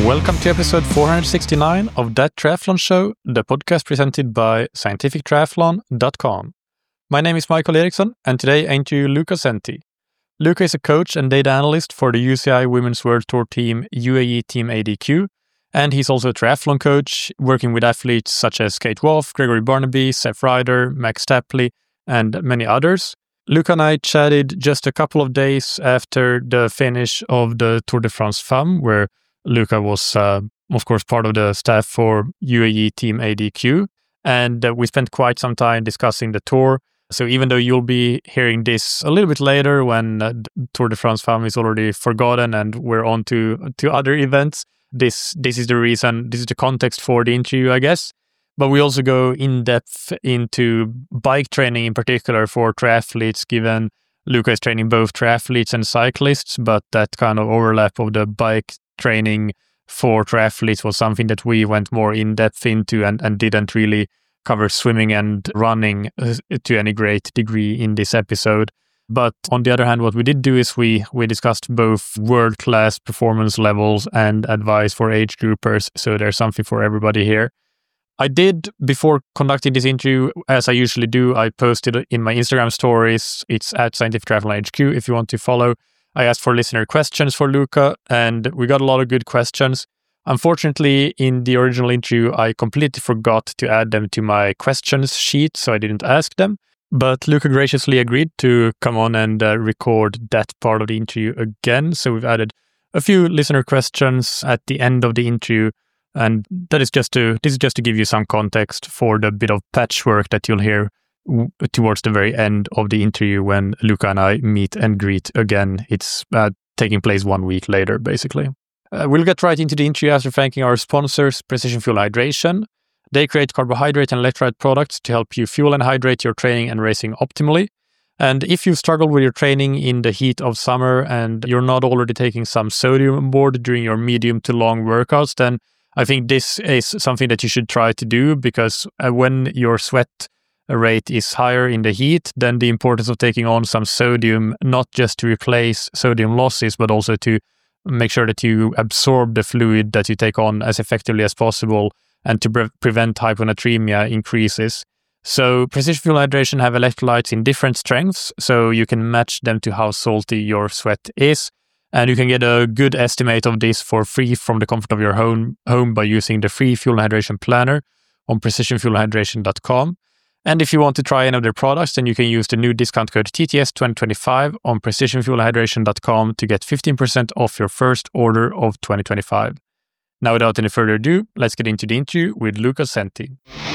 Welcome to episode 469 of That Triathlon Show, the podcast presented by scientifictriathlon.com. My name is Michael Eriksson, and today I interview Luca Senti. Luca is a coach and data analyst for the UCI Women's World Tour team UAE Team ADQ, and he's also a triathlon coach, working with athletes such as Kate Wolf, Gregory Barnaby, Seth Ryder, Max Tapley, and many others. Luca and I chatted just a couple of days after the finish of the Tour de France Femmes, where Luca was, of course, part of the staff for UAE Team ADQ, and we spent quite some time discussing the tour. So even though you'll be hearing this a little bit later when Tour de France Femmes is already forgotten and we're on to other events, this is the reason, this is the context for the interview, I guess. But we also go in depth into bike training in particular for triathletes, given Luca is training both triathletes and cyclists, but that kind of overlap of the bike training for triathletes was something that we went more in depth into and didn't really cover swimming and running to any great degree in this episode. But on the other hand, what we did do is we discussed both world-class performance levels and advice for age groupers, so there's something for everybody here. I did, before conducting this interview, as I usually do, I posted in my Instagram stories. It's at Scientific Triathlon HQ if you want to follow. I asked for listener questions for Luca, and we got a lot of good questions. Unfortunately, in the original interview, I completely forgot to add them to my questions sheet, so I didn't ask them. But Luca graciously agreed to come on and record that part of the interview again. So we've added a few listener questions at the end of the interview, and this is just to give you some context for the bit of patchwork that you'll hear towards the very end of the interview when Luca and I meet and greet again. It's taking place 1 week later, basically. We'll get right into the interview after thanking our sponsors, Precision Fuel Hydration. They create carbohydrate and electrolyte products to help you fuel and hydrate your training and racing optimally. And if you've struggled with your training in the heat of summer and you're not already taking some sodium on board during your medium to long workouts, then I think this is something that you should try to do, because when your sweat rate is higher in the heat, then the importance of taking on some sodium, not just to replace sodium losses, but also to make sure that you absorb the fluid that you take on as effectively as possible and to prevent hyponatremia increases. So Precision Fuel Hydration have electrolytes in different strengths, so you can match them to how salty your sweat is. And you can get a good estimate of this for free from the comfort of your home by using the free Fuel Hydration Planner on precisionfuelhydration.com. And if you want to try any of their products, then you can use the new discount code TTS2025 on precisionfuelhydration.com to get 15% off your first order of 2025. Now, without any further ado, let's get into the interview with Luca Senti.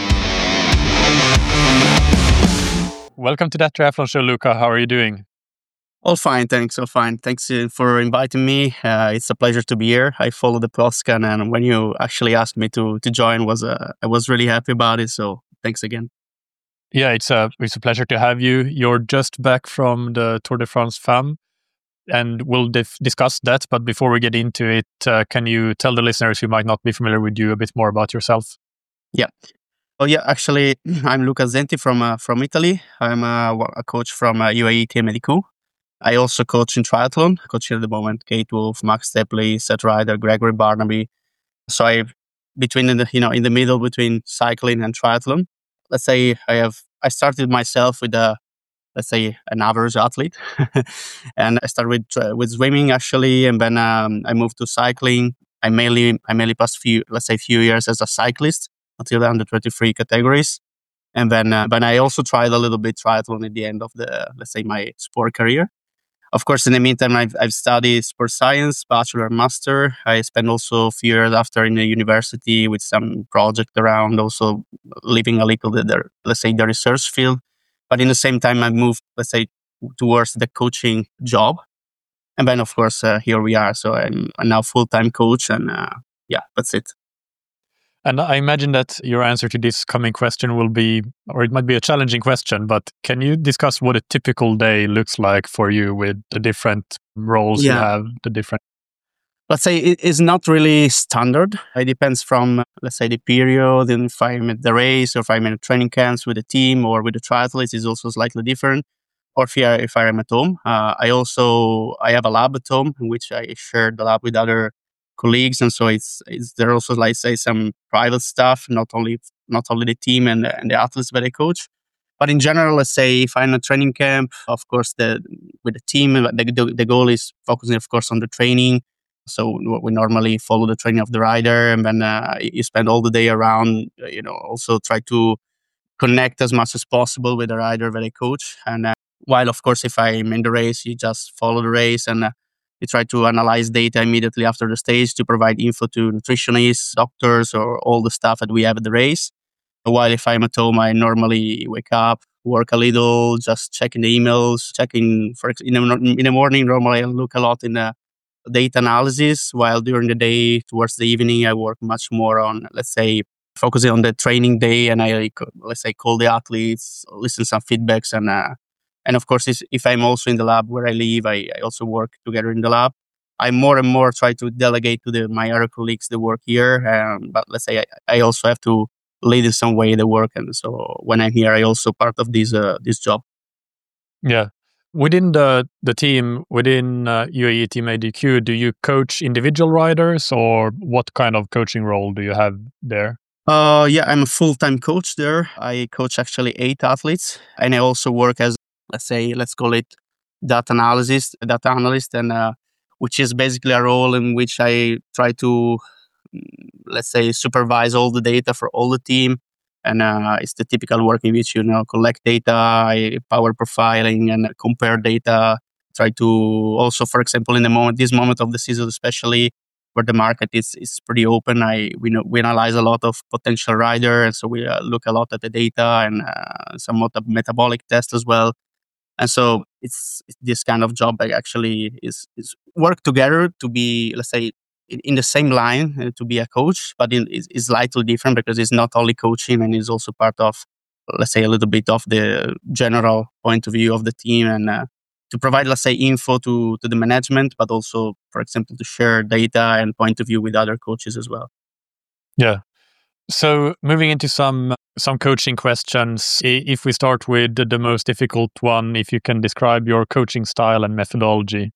Welcome to That Triathlon Show, Luca. How are you doing? All fine, thanks. All fine. Thanks for inviting me. It's a pleasure to be here. I follow the podcast, and when you actually asked me to join, I was really happy about it. So thanks again. Yeah, it's a pleasure to have you. You're just back from the Tour de France Femmes, and we'll discuss that. But before we get into it, can you tell the listeners who might not be familiar with you a bit more about yourself? Yeah. Oh yeah, actually, I'm Luca Senti from Italy. I'm a coach from UAE Team ADQ. I also coach in triathlon. I coach at the moment Kate Wolf, Max Tapley, Seth Ryder, Gregory Barnaby. So I between in the middle between cycling and triathlon. Let's say I started myself with an average athlete, and I started with swimming actually, and then I moved to cycling. I mainly passed few years as a cyclist until the under 23 categories, and then I also tried a little bit triathlon at the end of my sport career. Of course, in the meantime, I've studied sports science, bachelor, master. I spent also a few years after in the university with some project around also living a little bit the research field. But in the same time, I moved, towards the coaching job. And then, of course, here we are. So I'm now full-time coach, and that's it. And I imagine that your answer to this coming question will be, or it might be a challenging question, but can you discuss what a typical day looks like for you with the different roles you have, the different... Let's say it is not really standard. It depends from, the period, and if I'm at the race, or if I'm in training camps with the team or with the triathletes, is also slightly different. Or if I am at home. I have a lab at home in which I share the lab with other colleagues, and so it's there are also like say some private stuff, not only the team and the athletes that I coach. But in general, let's say if I'm in a training camp, of course, with the team, the goal is focusing, of course, on the training. So we normally follow the training of the rider, and then you spend all the day around. Also try to connect as much as possible with the rider that I coach. And while, of course, if I'm in the race, you just follow the race and you try to analyze data immediately after the stage to provide info to nutritionists, doctors, or all the stuff that we have at the race. While if I'm at home, I normally wake up, work a little, just checking the emails, checking in the morning. Normally, I look a lot in the data analysis, while during the day, towards the evening, I work much more on, let's say, focusing on the training day, and let's say, call the athletes, listen some feedbacks, and of course, if I'm also in the lab where I live, I also work together in the lab. I more and more try to delegate to my other colleagues the work here, but let's say I also have to lead in some way the work, and so when I'm here, I also part of this job. Yeah. Within the team, within UAE Team ADQ, do you coach individual riders, or what kind of coaching role do you have there? Yeah, I'm a full-time coach there. I coach actually 8 athletes, and I also work as, let's call it data analyst, and which is basically a role in which I try to, let's say, supervise all the data for all the team. And it's the typical work in which collect data, power profiling, and compare data. Try to also, for example, in this moment of the season, especially where the market is pretty open, we analyze a lot of potential rider, and so we look a lot at the data and some metabolic tests as well. And so it's this kind of job that actually is work together to be, let's say, in the same line to be a coach, but is slightly different because it's not only coaching and is also part of, let's say, a little bit of the general point of view of the team, and to provide, let's say, info to the management, but also, for example, to share data and point of view with other coaches as well. Yeah. So moving into some coaching questions, if we start with the most difficult one, if you can describe your coaching style and methodology.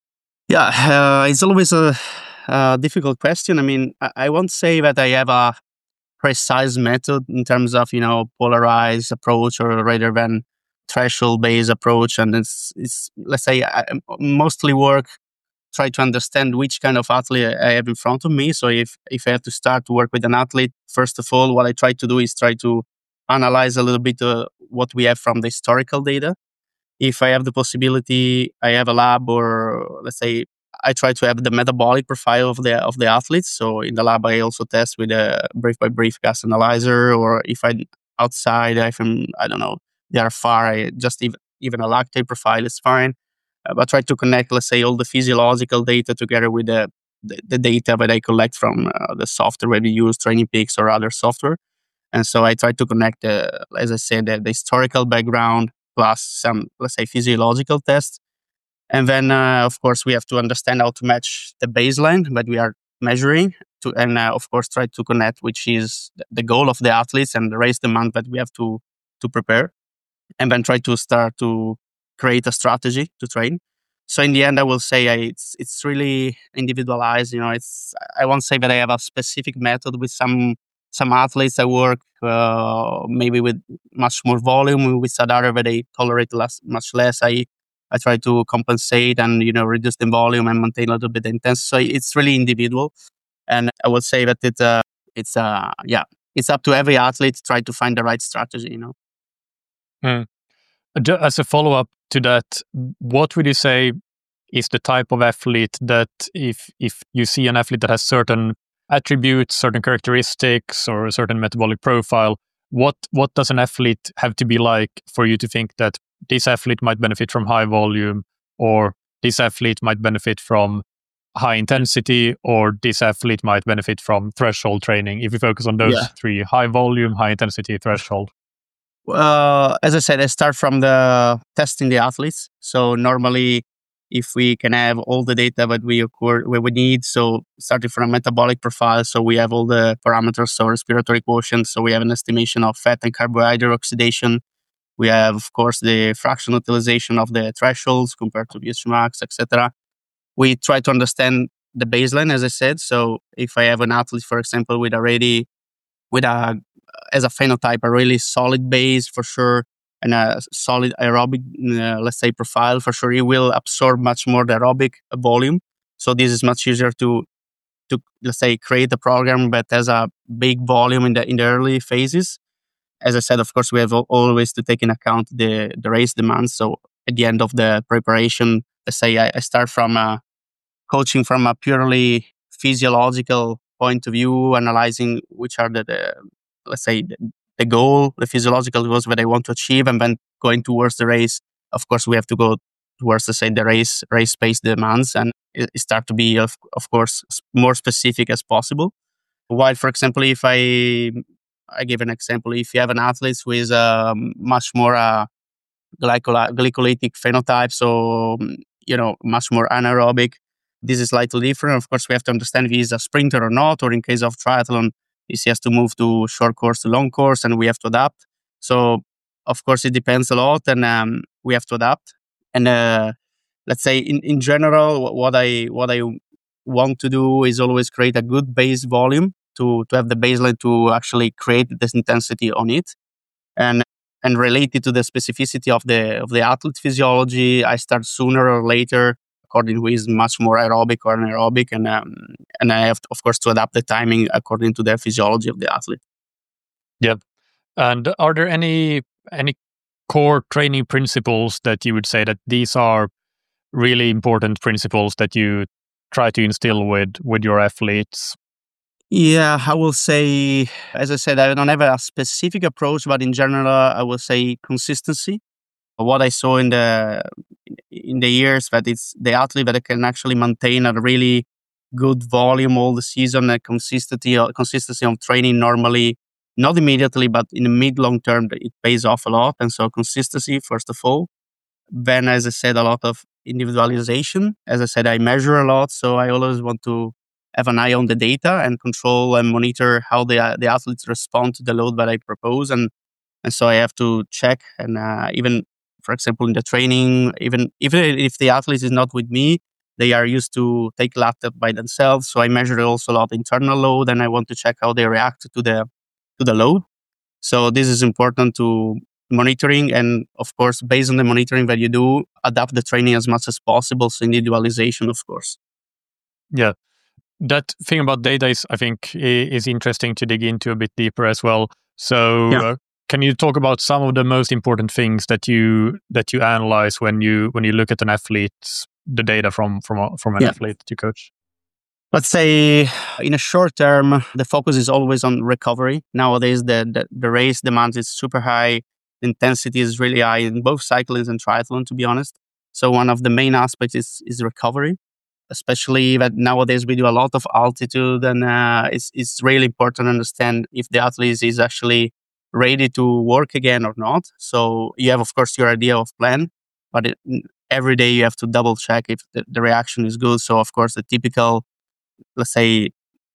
Yeah, it's always a difficult question. I mean, I won't say that I have a precise method in terms of polarized approach or rather than threshold based approach, and it's let's say I mostly try to understand which kind of athlete I have in front of me. So if I have to start to work with an athlete, first of all, what I try to do is try to analyze a little bit what we have from the historical data. If I have the possibility, I have a lab, or let's say I try to have the metabolic profile of the athletes. So in the lab, I also test with a brief by brief gas analyzer, or if I'm outside, I don't know, they are far, I just even a lactate profile is fine. But try to connect, let's say, all the physiological data together with the data that I collect from the software where we use Training Peaks or other software. And so I try to connect, as I said, the historical background plus some, let's say, physiological tests. And then, of course, we have to understand how to match the baseline that we are measuring and of course, try to connect, which is the goal of the athletes and the race demand that we have to prepare. And then try to start to create a strategy to train. So in the end, I will say it's really individualized. I won't say that I have a specific method. With some athletes, I work maybe with much more volume. With other that they tolerate much less, I try to compensate and reduce the volume and maintain a little bit intense. So it's really individual, and I will say that it's up to every athlete to try to find the right strategy. Mm. As a follow-up to that, what would you say is the type of athlete that if you see an athlete that has certain attributes, certain characteristics, or a certain metabolic profile, what does an athlete have to be like for you to think that this athlete might benefit from high volume, or this athlete might benefit from high intensity, or this athlete might benefit from threshold training? If you focus on those three: high volume, high intensity, threshold. As I said, I start from the testing the athletes. So normally, if we can have all the data that we need, so starting from a metabolic profile, so we have all the parameters, so respiratory quotient, so we have an estimation of fat and carbohydrate oxidation. We have, of course, the fractional utilization of the thresholds compared to VH max, etc. We try to understand the baseline, as I said. So if I have an athlete, for example, with a as a phenotype, a really solid base for sure, and a solid aerobic, let's say, profile for sure, he will absorb much more the aerobic volume. So this is much easier to let's say create a program that has a big volume in the early phases. As I said, of course, we have always to take in account the race demands. So at the end of the preparation, let's say I start from coaching from a purely physiological point of view, analyzing which are the let's say the goal, the physiological goals that I want to achieve, and then going towards the race. Of course, we have to go towards, let's say, the race pace demands, and it start to be of course more specific as possible. While, for example, if I give an example, if you have an athlete who is much more glycolytic phenotype, so much more anaerobic. This is slightly different. Of course, we have to understand if he's a sprinter or not, or in case of triathlon, if he has to move to short course to long course, and we have to adapt. So, of course, it depends a lot, and we have to adapt. And let's say, in general, what I want to do is always create a good base volume to have the baseline to actually create this intensity on it. And related to the specificity of the athlete physiology, I start sooner or later, according to is much more aerobic or anaerobic, and I have to, of course, to adapt the timing according to the physiology of the athlete. Yep. And are there any core training principles that you would say that these are really important principles that you try to instill with your athletes? Yeah, I will say, as I said, I don't have a specific approach, but in general, I will say consistency. What I saw in the years that it's the athlete that can actually maintain a really good volume all the season, and consistency of training normally, not immediately, but in the mid long term, it pays off a lot. And so consistency, first of all. Then, as I said, a lot of individualization. As I said, I measure a lot, so I always want to have an eye on the data and control and monitor how the athletes respond to the load that I propose, and so I have to check. And even, for example, in the training, even if the athlete is not with me, they are used to take lap by themselves. So I measure also a lot internal load, and I want to check how they react to the load. So this is important to monitoring, and of course, based on the monitoring that you do, adapt the training as much as possible. So individualization, of course. Yeah, that thing about data is, I think, is interesting to dig into a bit deeper as well. So, can you talk about some of the most important things that you analyze when you look at an athlete, the data from an athlete that you coach? Let's say in a short term, the focus is always on recovery. Nowadays, the race demand is super high. The intensity is really high in both cycling and triathlon, to be honest. So one of the main aspects is recovery, especially that nowadays we do a lot of altitude, and it's really important to understand if the athlete is actually ready to work again or not. So you have, of course, your idea of plan, but every day you have to double check if the reaction is good. So, of course, the typical, let's say,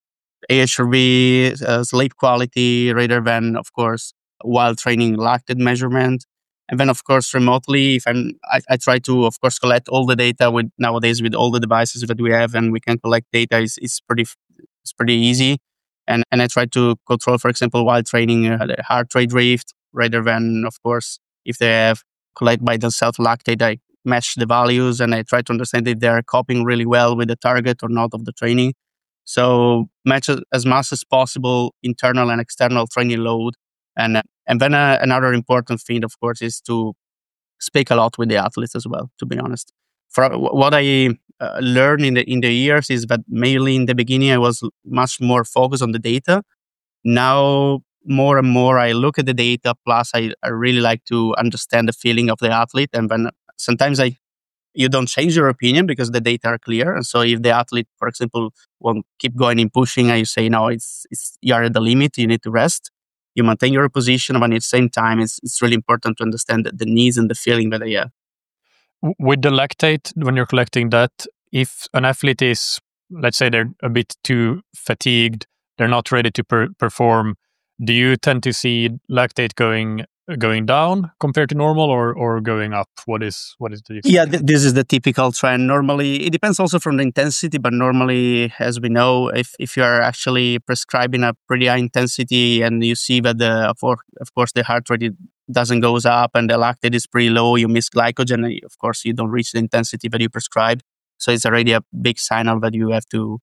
AHRV, sleep quality, rather than, of course, while training lactate measurement. And then, of course, remotely, if I try to, of course, collect all the data nowadays with all the devices that we have, and we can collect data. It's pretty easy. And I try to control, for example, while training, the heart rate drift, rather than, of course, if they have collect by themselves lactate, I match the values, and I try to understand if they are coping really well with the target or not of the training. So match as much as possible internal and external training load. And then another important thing, of course, is to speak a lot with the athletes as well, to be honest. For what I learned in the years is that mainly in the beginning, I was much more focused on the data. Now, more and more, I look at the data. Plus, I really like to understand the feeling of the athlete. And then sometimes you don't change your opinion because the data are clear. And so if the athlete, for example, won't keep going and pushing, and you say, no, it's you're at the limit, you need to rest. You maintain your position, but at the same time, it's really important to understand the needs and the feeling that they have. With the lactate, when you're collecting that, if an athlete is, let's say they're a bit too fatigued, they're not ready to perform, do you tend to see lactate going going down compared to normal, or going up? What is the difference? Yeah, this is the typical trend. Normally, it depends also from the intensity, but normally, as we know, if you are actually prescribing a pretty high intensity and you see that of course the heart rate doesn't goes up and the lactate is pretty low, you miss glycogen, and of course you don't reach the intensity that you prescribed. So it's already a big signal that you have to,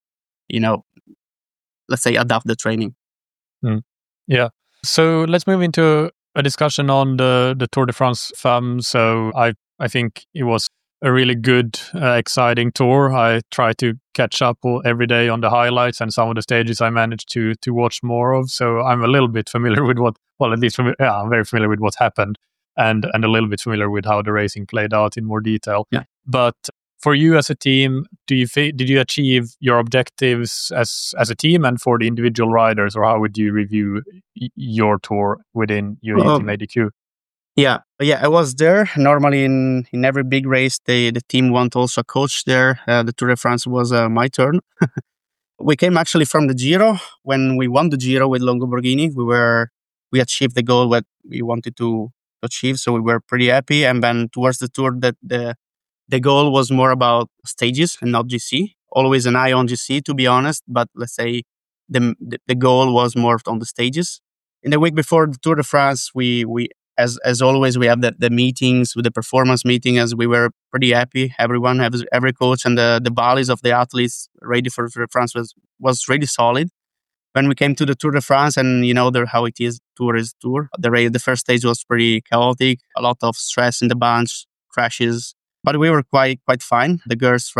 let's say, adapt the training. Yeah. So let's move into a discussion on the Tour de France Femmes. So I think it was a really good, exciting tour. I try to catch up every day on the highlights, and some of the stages I managed to watch more of. So I'm a little bit familiar with I'm very familiar with what happened, and a little bit familiar with how the racing played out in more detail. Yeah. But for you as a team, did you achieve your objectives as a team and for the individual riders, or how would you review your tour within UAE Team ADQ? Yeah, I was there. Normally, in every big race, the team want also a coach there. The Tour de France was my turn. We came actually from the Giro. When we won the Giro with Longo Borghini, we achieved the goal that we wanted to achieve, so we were pretty happy. And then towards the Tour, that the goal was more about stages and not GC. Always an eye on GC, to be honest. But let's say the goal was more on the stages. In the week before the Tour de France, we as always we have the meetings with the performance meeting, as we were pretty happy. Every coach and the bodies of the athletes ready for Tour de France was really solid. When we came to the Tour de France, and how it is, tour is tour. The first stage was pretty chaotic, a lot of stress in the bunch, crashes. But we were quite fine. The girls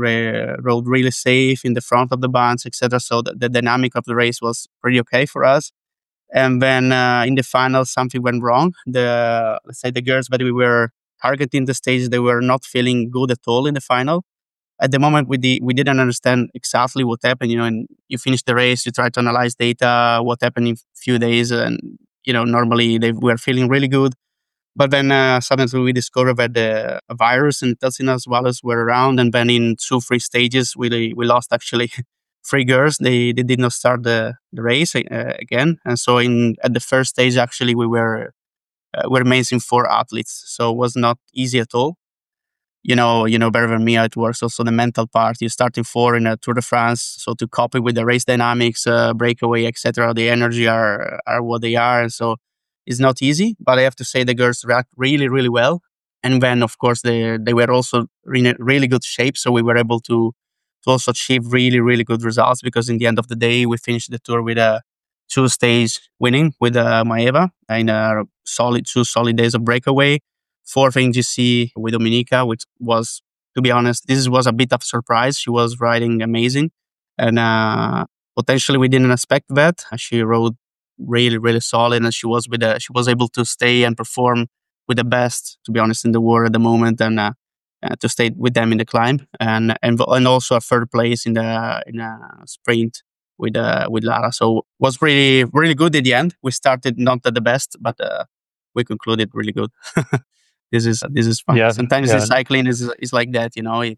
rode really safe in the front of the bunch, etc. So the dynamic of the race was pretty okay for us. And then in the final, something went wrong. Let's say the girls that we were targeting the stage, they were not feeling good at all in the final. At the moment, we didn't understand exactly what happened. And you finish the race, you try to analyze data, what happened in a few days, and normally they were feeling really good. But then suddenly we discovered that the virus and Telsinas virus were around, and then in 2-3 stages we lost actually 3 girls. They did not start the race again, and so at the first stage actually we were missing 4 athletes, so it was not easy at all. You know better than me how it works. Also the mental part. You're starting 4 in a Tour de France, so to copy with the race dynamics, breakaway, etc. The energy are what they are, and so it's not easy. But I have to say the girls react really, really well. And then of course they were also in really good shape, so we were able to also achieve really, really good results, because in the end of the day we finished the tour with a 2-stage winning with Maeva in a solid 2 solid days of breakaway. 4th in GC with Dominica, which was, to be honest, this was a bit of a surprise. She was riding amazing, and potentially we didn't expect that. She rode really, really solid, and she was able to stay and perform with the best, to be honest, in the world at the moment, and to stay with them in the climb, and also a 3rd place in a sprint with Lara. So it was really, really good at the end. We started not at the best, but we concluded really good. This is fun. Yeah, Sometimes the cycling is like that,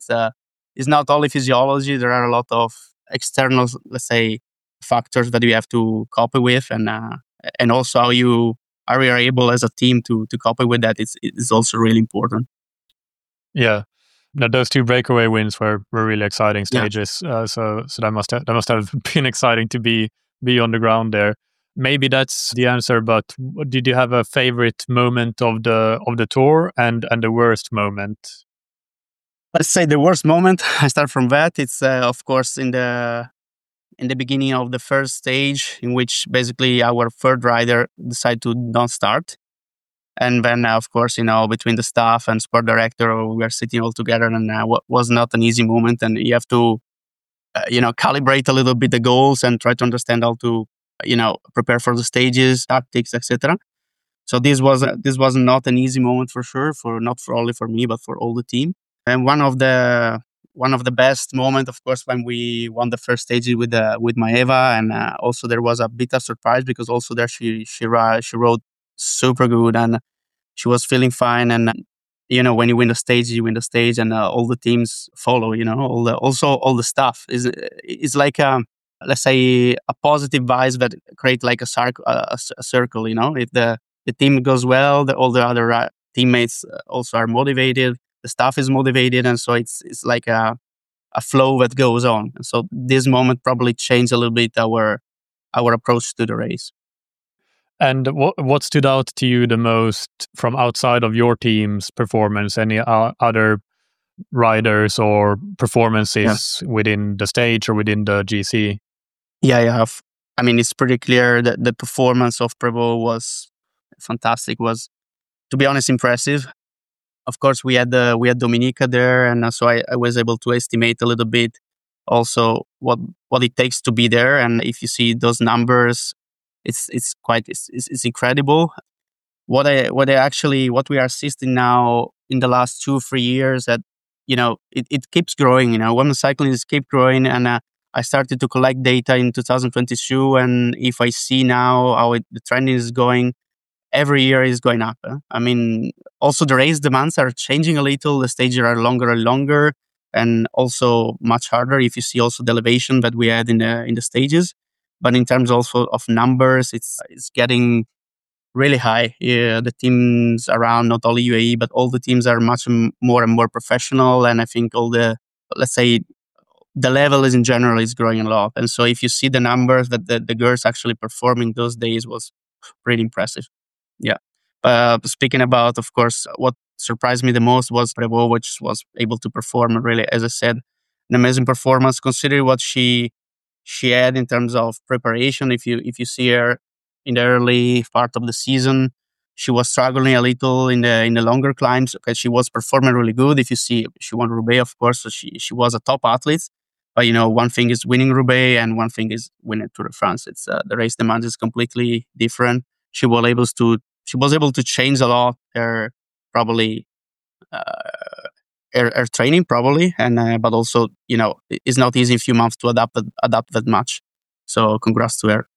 it's not only physiology. There are a lot of external, let's say, factors that you have to copy with, and also how you are able as a team to copy with that. It's also really important. Yeah. Now, those 2 breakaway wins were really exciting stages. Yeah. So that must have been exciting to be on the ground there. Maybe that's the answer, but did you have a favorite moment of the tour and the worst moment? Let's say the worst moment. I start from that. It's of course in the beginning of the first stage, in which basically our 3rd rider decided to not start. And then, of course, between the staff and sport director, we were sitting all together, and was not an easy moment. And you have to, calibrate a little bit the goals and try to understand how to, prepare for the stages, tactics, etc. So this was not an easy moment for sure, not only for me, but for all the team. And one of the best moment, of course, when we won the first stage with Maeva, and also there was a bit of surprise, because also there she rode super good, and she was feeling fine. And when you win the stage, you win the stage, and all the teams follow. All the stuff is like let's say a positive vibes that create like a circle. If the team goes well, all the other teammates also are motivated, the staff is motivated, and so it's like a flow that goes on. And so this moment probably changed a little bit our approach to the race. And what stood out to you the most from outside of your team's performance? Any other riders or performances within the stage or within the GC? Yeah. I mean, it's pretty clear that the performance of Prevost was fantastic. Was, to be honest, impressive. Of course, we had Dominica there, and so I was able to estimate a little bit also what it takes to be there. And if you see those numbers, it's incredible. What we are assisting now in the last 2-3 years, that it keeps growing. Women's cycling is keep growing, and I started to collect data in 2022, and if I see now how the trend is going, every year is going up. I mean, also the race demands are changing a little. The stages are longer and longer, and also much harder. If you see also the elevation that we had in the stages, but in terms also of numbers, it's getting really high. Yeah, the teams around, not only UAE, but all the teams are much more and more professional. And I think all the, let's say, the level is in general is growing a lot. And so if you see the numbers that the girls actually performing those days was pretty impressive. Yeah. Speaking about, of course, what surprised me the most was Prevost, which was able to perform really, as I said, an amazing performance considering what she had in terms of preparation. If you see her in the early part of the season, she was struggling a little in the longer climbs because she was performing really good. If you see, she won Roubaix, of course, so she was a top athlete. But one thing is winning Roubaix, and one thing is winning Tour de France. It's the race demand is completely different. She was able to change a lot her probably her training probably, and but also it's not easy in a few months to adapt that much. So congrats to her.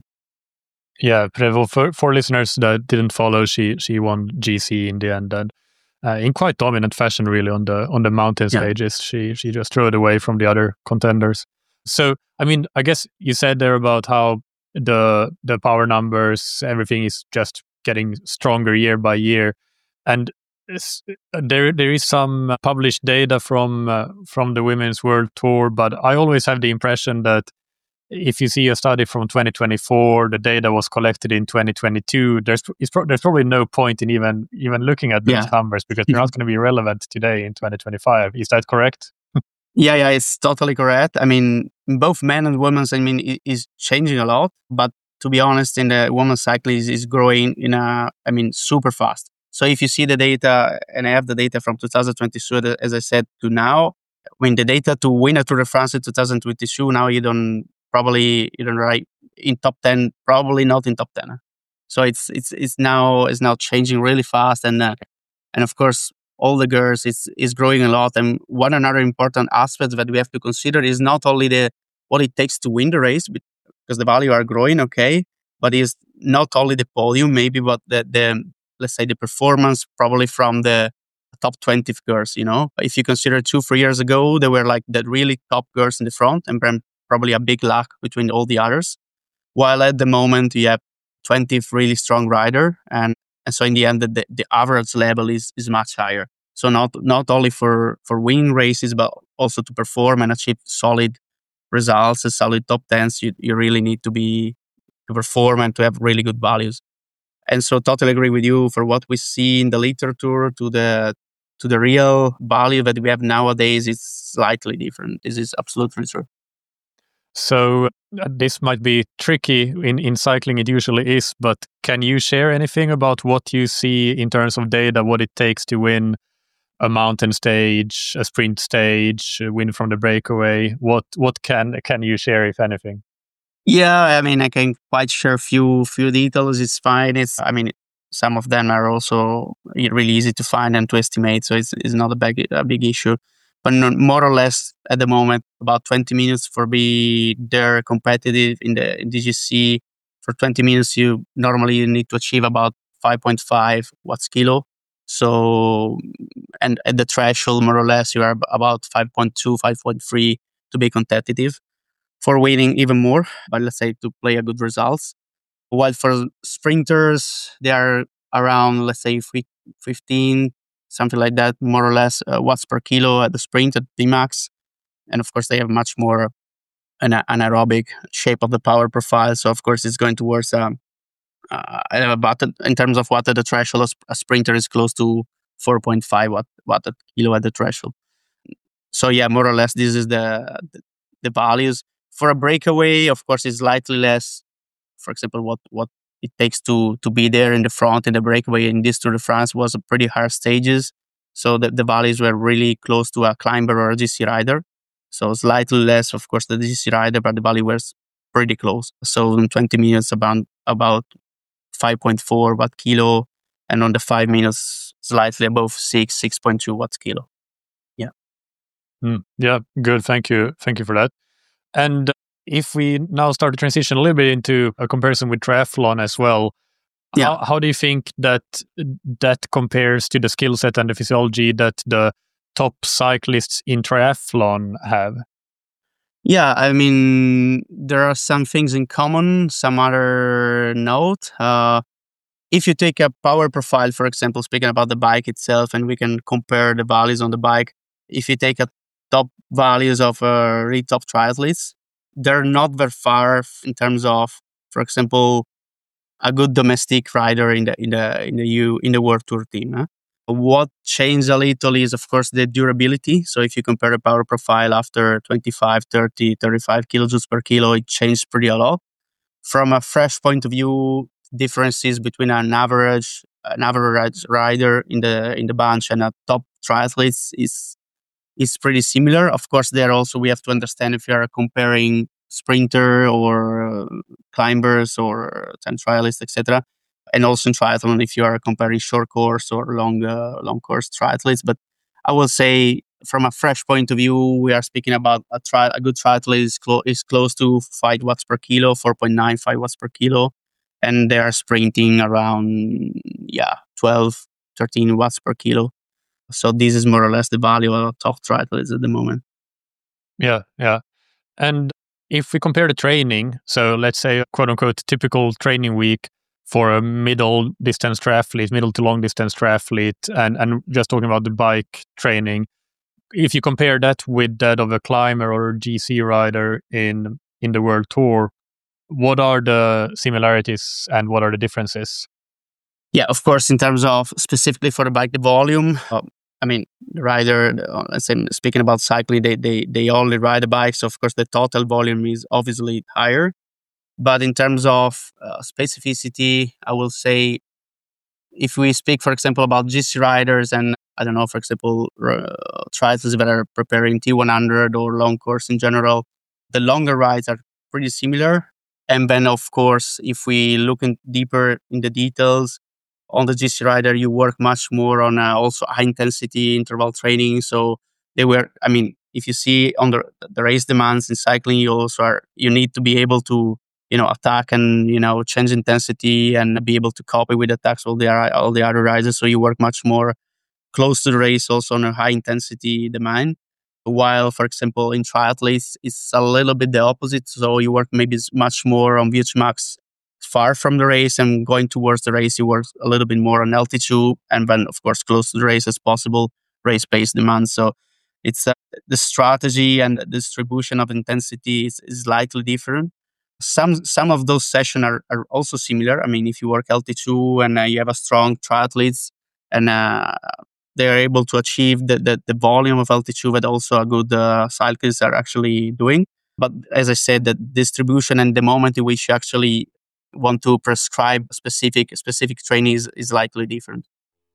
Yeah, Prevost, for listeners that didn't follow, she won GC in the end, and in quite dominant fashion, really, on the mountain stages. She just threw it away from the other contenders. So, I mean, I guess you said there about how the power numbers, everything is just getting stronger year by year, and there is some published data from the Women's World Tour, but I always have the impression that if you see a study from 2024, the data was collected in 2022. There's probably no point in even looking at those numbers because they're not going to be relevant today in 2025. Is that correct? Yeah, it's totally correct. I mean, both men and women's, I mean, it is changing a lot. But to be honest, in the women's cycling is growing super fast. So if you see the data, and I have the data from 2022, as I said, to now, when the data to win a Tour de France in 2022, now you don't write in top 10, probably not in top 10. So it's now changing really fast, and of course all the girls is growing a lot. And one another important aspect that we have to consider is not only what it takes to win the race, because the value are growing, okay, but is not only the podium maybe, but the let's say the performance probably from the top 20 girls. If you consider 2-3 years ago, they were like the really top girls in the front, and probably a big lag between all the others. While at the moment you have 20 really strong rider, and so in the end the average level is much higher. So not only for winning races, but also to perform and achieve solid results, a solid top 10s, you really need to perform and to have really good values. And so totally agree with you. For what we see in the literature to the real value that we have nowadays, it's slightly different. This is absolutely true. So this might be tricky in cycling, it usually is, but can you share anything about what you see in terms of data, what it takes to win a mountain stage, a sprint stage, win from the breakaway? What can you share, if anything? Yeah, I mean, I can quite share a few details. It's fine. Some of them are also really easy to find and to estimate, so it's not a big issue. But more or less at the moment, about 20 minutes for be there competitive in the DGC. For 20 minutes, you normally need to achieve about 5.5 watts kilo. So, and at the threshold, more or less, you are about 5.2, 5.3 to be competitive. For winning even more, but let's say to play a good results. While for sprinters, they are around, let's say, 15, something like that, more or less, watts per kilo at the sprint at Vmax. And of course, they have much more anaerobic shape of the power profile. So of course, it's going towards about in terms of watt at the threshold, a sprinter is close to 4.5 watt at kilo at the threshold. So yeah, more or less, this is the values. For a breakaway, of course, it's slightly less. For example, what it takes to be there in the front in the breakaway in this Tour de France was a pretty hard stages. So the values were really close to a climber or a GC rider. So slightly less, of course, the GC rider, but the value was pretty close. So in 20 minutes, about 5.4 watt kilo, and on the 5 minutes, slightly above 6.2 watts kilo. Yeah. Yeah, good. Thank you. Thank you for that. And if we now start to transition a little bit into a comparison with triathlon as well, how do you think that compares to the skill set and the physiology that the top cyclists in triathlon have? Yeah, I mean, there are some things in common, some other note. If you take a power profile, for example, speaking about the bike itself, and we can compare the values on the bike. If you take a top values of really top triathletes, they're not very far in terms of, for example, a good domestic rider in the World Tour team. Huh? What changed a little is, of course, the durability. So if you compare a power profile after 25, 30, 35 kilojoules per kilo, it changed pretty a lot. From a fresh point of view, differences between an average rider in the bunch and a top triathlete is pretty similar. Of course, there also we have to understand if you are comparing sprinter or climbers or time trialists, etc. And also in triathlon, if you are comparing short course or long course triathletes. But I will say, from a fresh point of view, we are speaking about a good triathlete is close to 5 watts per kilo, 4.95 watts per kilo, and they are sprinting around 12, 13 watts per kilo. So this is more or less the value of top triathletes at the moment. Yeah. And if we compare the training, so let's say a quote unquote typical training week for a middle to long distance triathlete, and just talking about the bike training, if you compare that with that of a climber or a GC rider in the World Tour, what are the similarities and what are the differences? Yeah, of course, in terms of specifically for the bike, the volume. I mean, the rider, let's say, speaking about cycling, they only ride a bike. So, of course, the total volume is obviously higher. But in terms of specificity, I will say, if we speak, for example, about GC riders and, I don't know, for example, triathletes that are preparing T100 or long course in general, the longer rides are pretty similar. And then, of course, if we look deeper in the details, on the GC rider, you work much more on also high intensity interval training. So if you see on the race demands in cycling, you need to be able to, attack and, change intensity and be able to copy with attacks all the other riders. So you work much more close to the race, also on a high intensity demand. While, for example, in triathletes, it's a little bit the opposite. So you work maybe much more on VH max far from the race, and going towards the race, you work a little bit more on altitude, and then, of course, close to the race as possible, race pace demand. So it's the strategy and the distribution of intensity is slightly different. Some of those sessions are also similar. I mean, if you work altitude and you have a strong triathletes and they're able to achieve the volume of altitude that also a good cyclists are actually doing. But as I said, the distribution and the moment in which you actually want to prescribe specific training is likely different.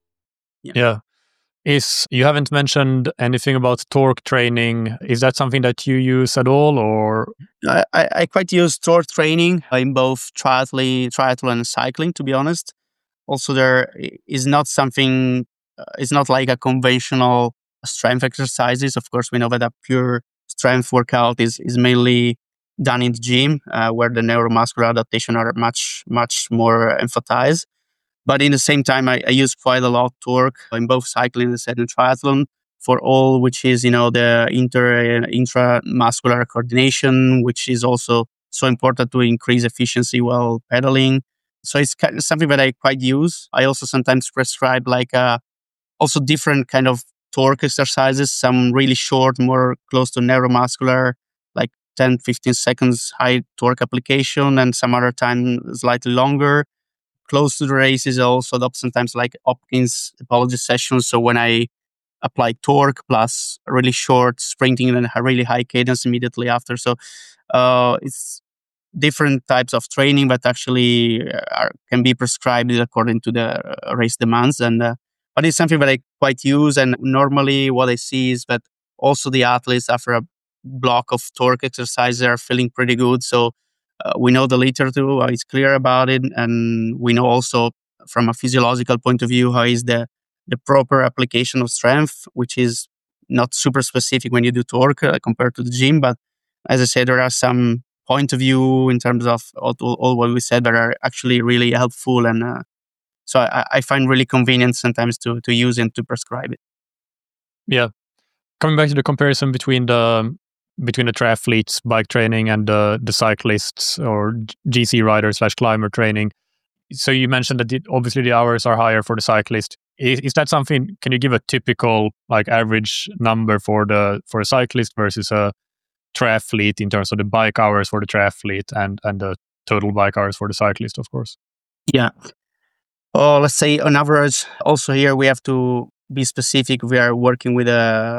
Yeah. You haven't mentioned anything about torque training. Is that something that you use at all, or? I quite use torque training in both triathlon and cycling, to be honest. Also, there is not something, it's not like a conventional strength exercises. Of course, we know that a pure strength workout is mainly done in the gym, where the neuromuscular adaptation are much more emphasized. But in the same time, I use quite a lot of torque in both cycling and triathlon for all, which is, the intramuscular coordination, which is also so important to increase efficiency while pedaling. So it's kind of something that I quite use. I also sometimes prescribe also different kind of torque exercises, some really short, more close to neuromuscular, like 10, 15 seconds high torque application, and some other time slightly longer. Close to the races, I also adopt sometimes like Hopkins topology sessions. So when I apply torque plus a really short sprinting and a really high cadence immediately after. So it's different types of training that actually can be prescribed according to the race demands. And but it's something that I quite use. And normally, what I see is that also the athletes after a block of torque exercises are feeling pretty good. So we know the literature is clear about it, and we know also from a physiological point of view how is the proper application of strength, which is not super specific when you do torque compared to the gym. But as I said, there are some point of view in terms of all what we said that are actually really helpful. And so I find really convenient sometimes to use and to prescribe it. Yeah. Coming back to the comparison between the triathletes, bike training, and the cyclists or GC rider / climber training. So you mentioned that obviously the hours are higher for the cyclist. Is that something? Can you give a typical like average number for a cyclist versus a triathlete in terms of the bike hours for the triathlete and the total bike hours for the cyclist, of course? Yeah. Let's say on average, also here we have to be specific. We are working with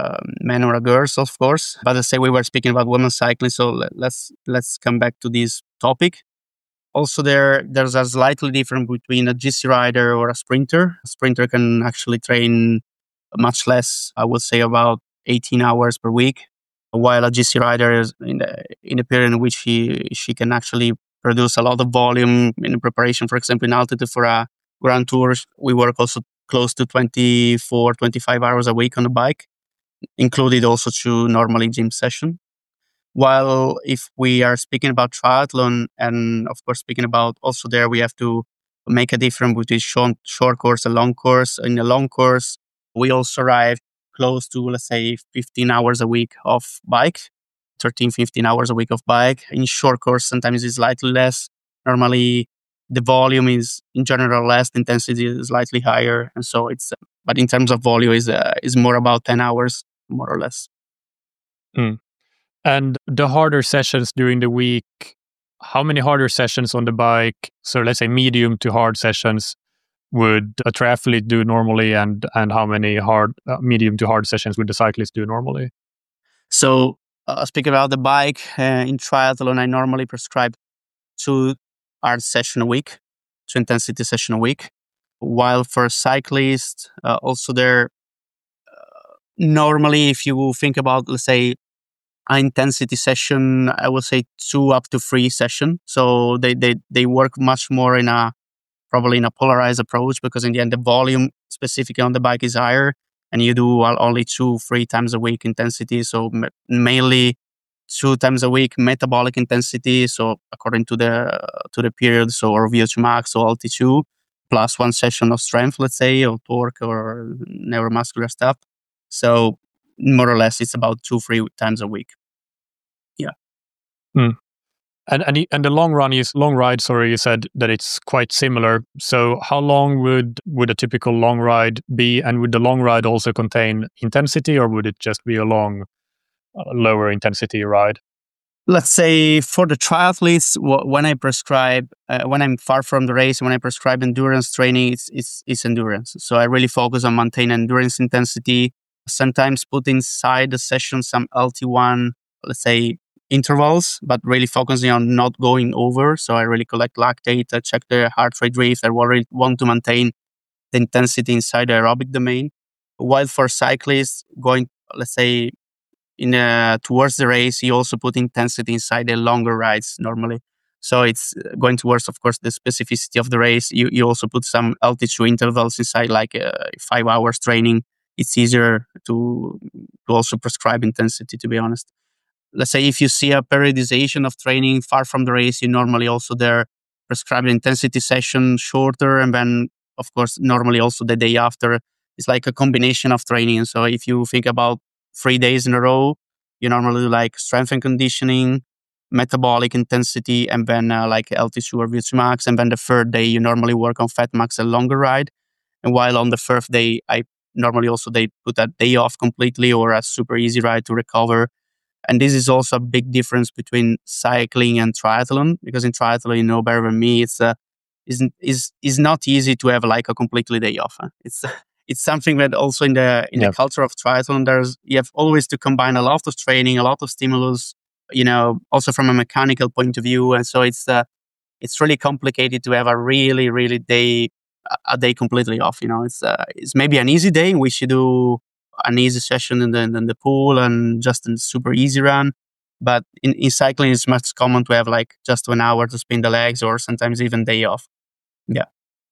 men or girls, of course. But let's say we were speaking about women cycling, so let's come back to this topic. Also, there's a slightly difference between a GC rider or a sprinter. A sprinter can actually train much less. I would say about 18 hours per week, while a GC rider is in a period in which she can actually produce a lot of volume in preparation. For example, in altitude for a Grand Tour, we work also close to 24, 25 hours a week on the bike, included also to normally gym session. While if we are speaking about triathlon, and of course speaking about also there, we have to make a difference between short course and long course. In a long course, we also arrive close to, let's say, 15 hours a week of bike, 13, 15 hours a week of bike. In short course, sometimes it's slightly less. Normally, the volume is in general less, the intensity is slightly higher. And so but in terms of volume, is more about 10 hours, more or less. Mm. And the harder sessions during the week, how many harder sessions on the bike, so let's say medium to hard sessions, would a triathlete do normally, and how many medium to hard sessions would the cyclist do normally? So speaking about the bike, in triathlon, I normally prescribe 2 hard session a week, 2 intensity session a week. While for cyclists, also there, normally if you think about, let's say, an intensity session, I would say 2 up to 3 session. So they work much more probably in a polarized approach, because in the end the volume specifically on the bike is higher, and you do only 2-3 times a week intensity. So mainly 2 times a week metabolic intensity. So according to the period, so or VO2 max or LT2, plus 1 session of strength, let's say, or torque or neuromuscular stuff. So more or less, it's about 2-3 times a week. Yeah. Mm. And the long ride, sorry, you said that it's quite similar. So how long would a typical long ride be? And would the long ride also contain intensity, or would it just be a long, lower intensity ride? Let's say for the triathletes, when I prescribe, when I'm far from the race, when I prescribe endurance training, it's endurance. So I really focus on maintaining endurance intensity. Sometimes put inside the session some LT1, let's say, intervals, but really focusing on not going over. So I really collect lactate, I check the heart rate drift. I really want to maintain the intensity inside the aerobic domain. While for cyclists, going, let's say, towards the race, you also put intensity inside the longer rides normally. So it's going towards, of course, the specificity of the race. You also put some altitude intervals inside, like 5 hours training. It's easier to also prescribe intensity, to be honest. Let's say if you see a periodization of training far from the race, you normally also there prescribe an intensity session shorter, and then of course normally also the day after. It's like a combination of training. So if you think about 3 days in a row, you normally do like strength and conditioning, metabolic intensity, and then like LT2 or VO2 max. And then the third day, you normally work on fat max, a longer ride. And while on the fourth day, I normally also they put that day off completely or a super easy ride to recover. And this is also a big difference between cycling and triathlon, because in triathlon, you know better than me, it's is not easy to have like a completely day off. It's it's something that also in the culture of triathlon, you have always to combine a lot of training, a lot of stimulus, also from a mechanical point of view. And so it's really complicated to have a really a day completely off. It's maybe an easy day in which you do an easy session in the pool and just a super easy run. But in cycling, it's much common to have like just 1 hour to spin the legs, or sometimes even day off. Yeah.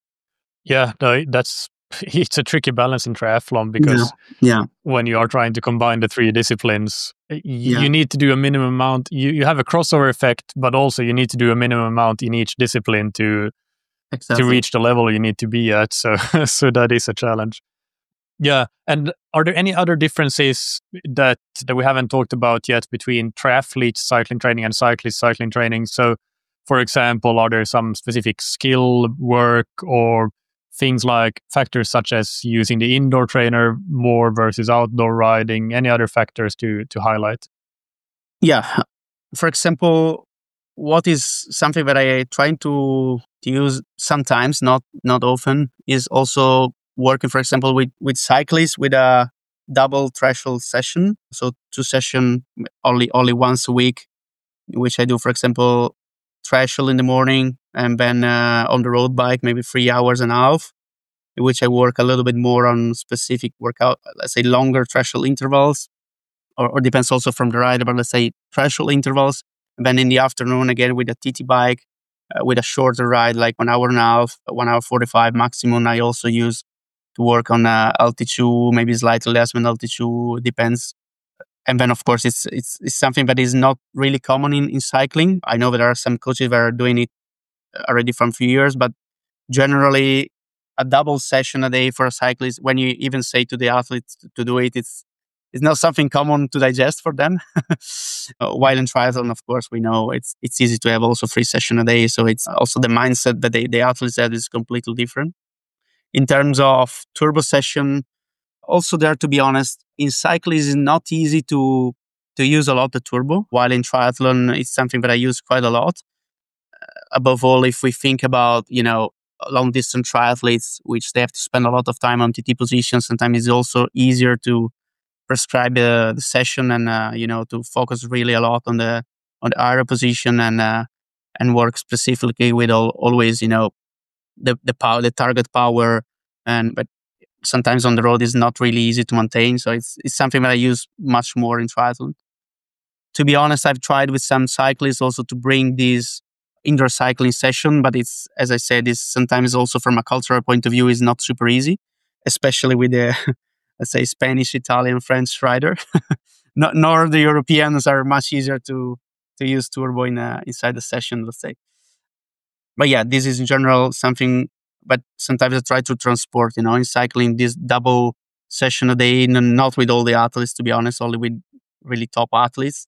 Yeah, no, it's a tricky balance in triathlon, because when you are trying to combine the three disciplines, you need to do a minimum amount. You have a crossover effect, but also you need to do a minimum amount in each discipline to reach the level you need to be at. So so that is a challenge. Yeah. And are there any other differences that we haven't talked about yet between triathlete cycling training and cyclist cycling training? So, for example, are there some specific skill work or things like factors such as using the indoor trainer more versus outdoor riding? Any other factors to highlight? Yeah. For example, what is something that I try to use sometimes, not often, is also working, for example, with cyclists with a double threshold session. So 2 session only once a week, which I do, for example, threshold in the morning, and then on the road bike, maybe 3.5 hours, in which I work a little bit more on specific workout, let's say longer threshold intervals, or depends also from the rider, but let's say threshold intervals. And then in the afternoon, again, with a TT bike, with a shorter ride, like 1.5 hours, 1 hour 45 maximum, I also use to work on LT2, maybe slightly less than LT2, depends. And then, of course, it's something that is not really common in cycling. I know there are some coaches that are doing it already from a few years, but generally, a double session a day for a cyclist, when you even say to the athletes to do it, it's not something common to digest for them. While in triathlon, of course, we know it's easy to have also 3 sessions a day. So it's also the mindset that the athletes have is completely different. In terms of turbo session, also there, to be honest, in cycling it's not easy to use a lot of turbo, while in triathlon it's something that I use quite a lot. Above all, if we think about, long distance triathletes, which they have to spend a lot of time on TT positions, sometimes it's also easier to prescribe the session and to focus really a lot on the aero position and work specifically with always the power, the target power, but sometimes on the road is not really easy to maintain. So it's something that I use much more in triathlon. To be honest, I've tried with some cyclists also to bring these indoor cycling session, but it's, as I said, is sometimes also from a cultural point of view is not super easy, especially with the let's say Spanish, Italian, French rider. Nor the Europeans are much easier to use turbo inside the session, let's say. But yeah, this is in general something. But sometimes I try to transport, in cycling, this double session a day, not with all the athletes, to be honest, only with really top athletes.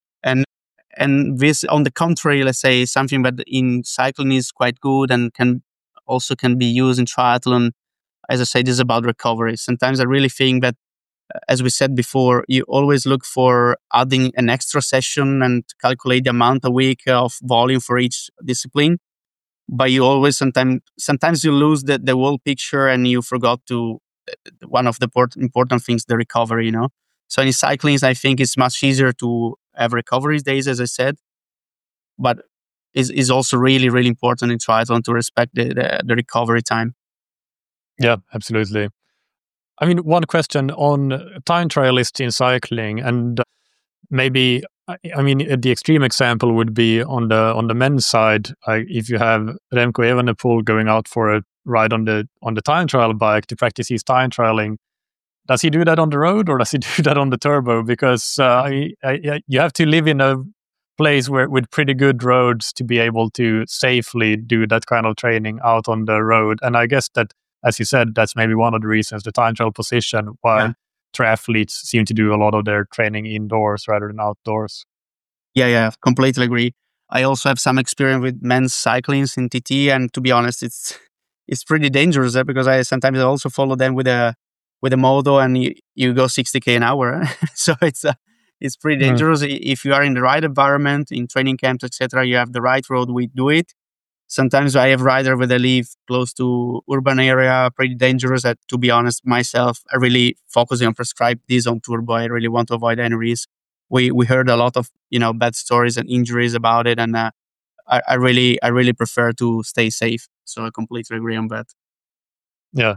And this, on the contrary, let's say something that in cycling is quite good and can be used in triathlon. As I said, is about recovery. Sometimes I really think that, as we said before, you always look for adding an extra session and calculate the amount a week of volume for each discipline. But you always sometimes you lose the whole picture and you forgot one of the important things, the recovery. So in cycling, I think it's much easier to have recovery days, as I said, but is also really important in triathlon to respect the recovery time. Yeah, absolutely. I mean, one question on time trialists in cycling, and maybe, I mean, the extreme example would be on the men's side. If you have Remco Evenepoel going out for a ride on the time trial bike to practice his time trialing, does he do that on the road or does he do that on the turbo? Because you have to live in a place with pretty good roads to be able to safely do that kind of training out on the road. And I guess that, as you said, that's maybe one of the reasons, the time trial position, why triathletes seem to do a lot of their training indoors rather than outdoors. Yeah, completely agree. I also have some experience with men's cyclings in TT, and to be honest, it's pretty dangerous because I sometimes also follow them with a moto, and you go 60k an hour. So it's pretty Mm. dangerous if you are in the right environment, in training camps, etc. You have the right road, we do it. Sometimes I have rider where they live close to urban area, pretty dangerous. That, to be honest, myself, I really focusing on prescribe this on turbo. I really want to avoid any risk. We heard a lot of bad stories and injuries about it, and I really prefer to stay safe. So I completely agree on that. Yeah.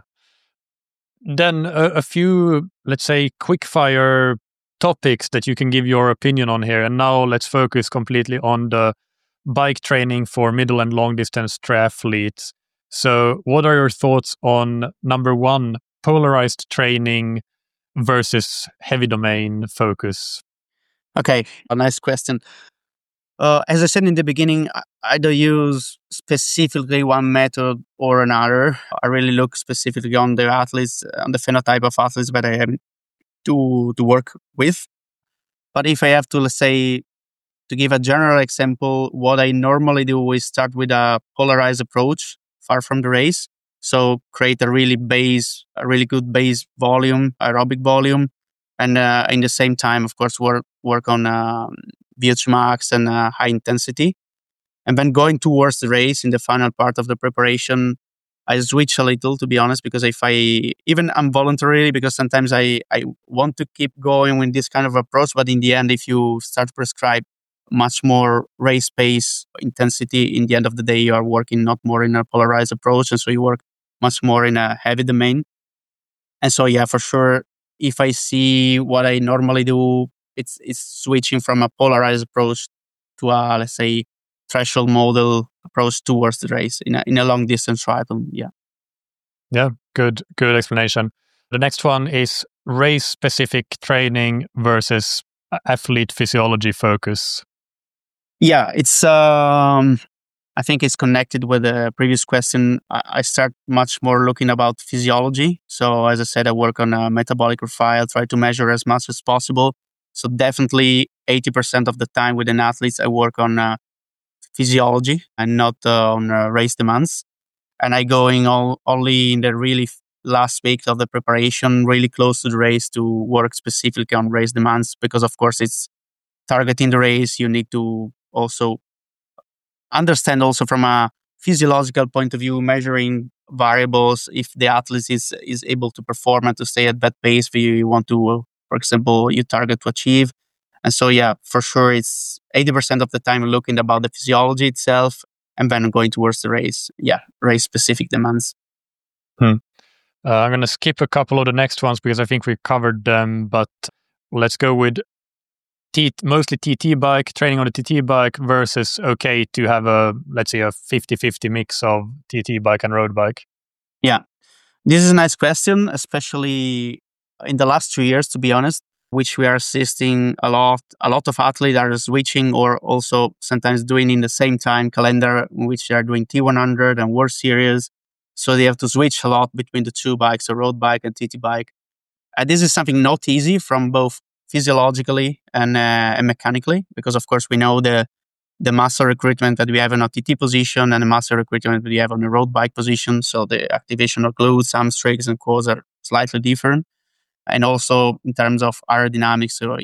Then a few, let's say, quick fire topics that you can give your opinion on here. And now let's focus completely on the bike training for middle and long distance triathletes. So, what are your thoughts on number one, polarized training versus heavy domain focus? Okay, a nice question. As I said in the beginning, I don't use specifically one method or another. I really look specifically on the athletes, on the phenotype of athletes that I am to work with. But if I have to, let's say, to give a general example, what I normally do is start with a polarized approach far from the race. So create a really good base volume, aerobic volume, and in the same time, of course, work on VH max and high intensity. And then going towards the race in the final part of the preparation, I switch a little, to be honest, because if I, even involuntarily, because sometimes I want to keep going with this kind of approach, but in the end, if you start to prescribe much more race pace intensity, in the end of the day, you are working not more in a polarized approach. And so you work much more in a heavy domain. And so, yeah, for sure, if I see what I normally do, it's switching from a polarized approach to a, let's say, threshold model approach towards the race in a long distance triathlon. Yeah. Yeah, good explanation. The next one is race specific training versus athlete physiology focus. Yeah, it's I think it's connected with the previous question. I start much more looking about physiology. So as I said, I work on a metabolic profile, try to measure as much as possible. So definitely 80% of the time with an athlete, I work on physiology and not on race demands. And I going only in the really last week of the preparation, really close to the race, to work specifically on race demands, because of course it's targeting the race. You need to also understand also from a physiological point of view, measuring variables, if the athlete is able to perform and to stay at that pace that you want to, for example, you target to achieve. And so, yeah, for sure, it's 80% of the time looking about the physiology itself and then going towards the race. Yeah, race specific demands. Hmm. I'm going to skip a couple of the next ones because I think we covered them, but let's go with mostly TT bike, training on the TT bike versus okay to have a, let's say, a 50-50 mix of TT bike and road bike. Yeah, this is a nice question, especially in the last 2 years, to be honest, which we are assisting a lot. A lot of athletes are switching or also sometimes doing in the same time calendar, in which they are doing T100 and World Series. So they have to switch a lot between the two bikes, a road bike and TT bike. This is something not easy from both physiologically and mechanically, because of course we know the muscle recruitment that we have in a TT position and the muscle recruitment that we have on the road bike position. So the activation of glutes, hamstrings, and quads are slightly different. And also in terms of aerodynamics, so,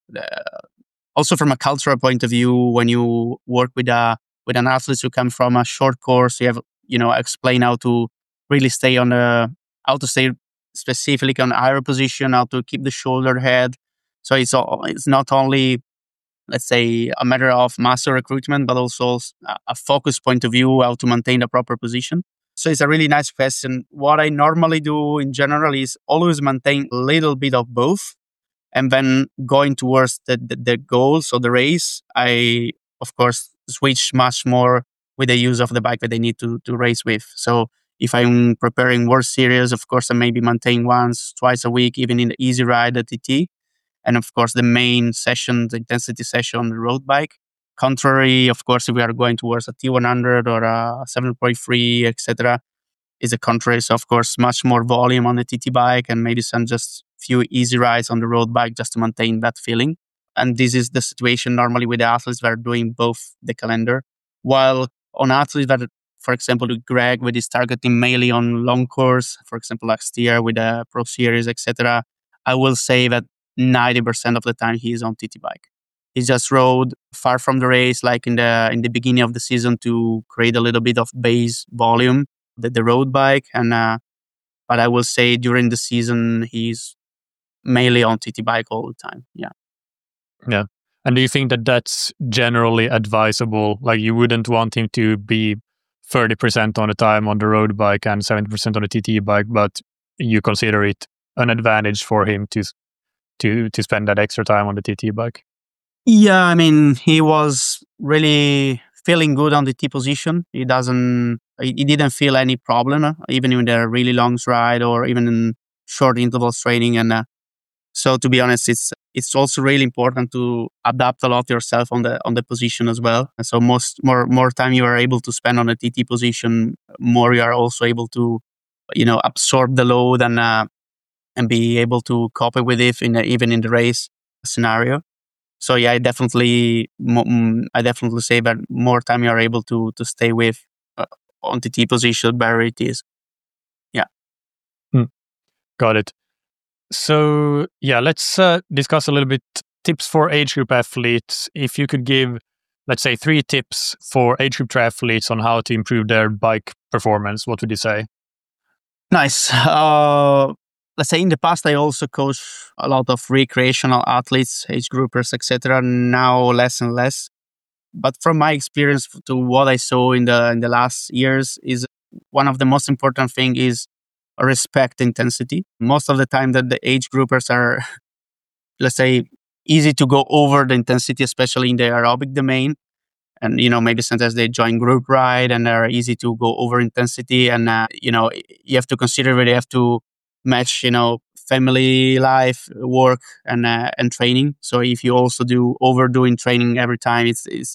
also from a cultural point of view, when you work with an athlete who come from a short course, you have explain how to really stay on how to stay specifically on aero position, how to keep the shoulder head. So it's not only, let's say, a matter of muscle recruitment, but also a focus point of view, how to maintain the proper position. So it's a really nice question. What I normally do in general is always maintain a little bit of both. And then going towards the goal, so the race, I, of course, switch much more with the use of the bike that I need to race with. So if I'm preparing World Series, of course, I maybe maintain once, twice a week, even in the easy ride at TT. And of course, the main session, the intensity session on the road bike. Contrary, of course, if we are going towards a T100 or a 7.3, etc., is a contrary. So, of course, much more volume on the TT bike and maybe some just few easy rides on the road bike just to maintain that feeling. And this is the situation normally with the athletes that are doing both the calendar. While on athletes that, for example, with Greg, with his targeting mainly on long course, for example, last year with the Pro Series, etc., I will say that 90% of the time he is on TT bike. He just rode far from the race, like in the beginning of the season, to create a little bit of base volume, the road bike. And but I will say during the season he's mainly on TT bike all the time. Yeah. Yeah. And do you think that that's generally advisable? Like you wouldn't want him to be 30% on the time on the road bike and 70% on the TT bike, but you consider it an advantage for him to spend that extra time on the TT bike? Yeah, I mean, he was really feeling good on the T position. He didn't feel any problem, even in the really long ride or even in short intervals training. And so, to be honest, it's also really important to adapt a lot yourself on the position as well. And so, more time you are able to spend on the TT position, more you are also able to, absorb the load and be able to cope with it even in the race scenario. So yeah, I definitely say that more time you are able to stay with on the T position, better it is. Yeah. Got it. So yeah, let's discuss a little bit tips for age group athletes. If you could give, let's say, 3 tips for age group triathletes on how to improve their bike performance, what would you say? Nice. Let's say in the past I also coached a lot of recreational athletes, age groupers, etc. Now less and less. But from my experience to what I saw in the last years is one of the most important thing is respect intensity. Most of the time that the age groupers are, let's say, easy to go over the intensity, especially in the aerobic domain. And, maybe sometimes they join group ride and they're easy to go over intensity. And, you have to consider that they have to match, family life, work, and training. So if you also overdoing training every time,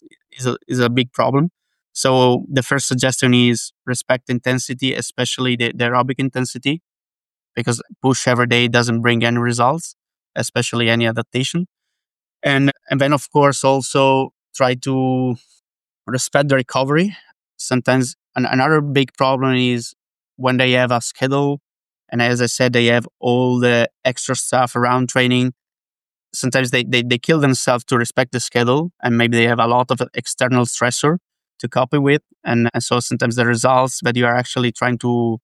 is a big problem. So the first suggestion is respect intensity, especially the aerobic intensity, because push every day doesn't bring any results, especially any adaptation. And then of course also try to respect the recovery. Sometimes another big problem is when they have a schedule, and as I said, they have all the extra stuff around training. Sometimes they kill themselves to respect the schedule, and maybe they have a lot of external stressor to copy with. And so sometimes the results that you are actually trying to,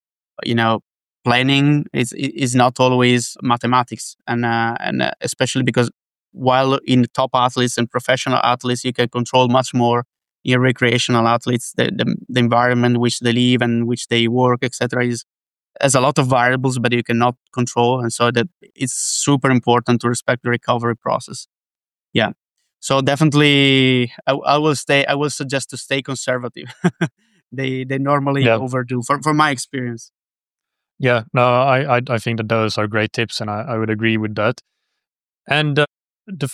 planning is not always mathematics. And especially because while in top athletes and professional athletes, you can control much more. In recreational athletes, the environment which they live and which they work, etc., has a lot of variables, but you cannot control, and so that it's super important to respect the recovery process. Yeah. So definitely, I will suggest to stay conservative. They normally Yeah. overdo, from my experience. Yeah, no, I think that those are great tips, and I would agree with that. And the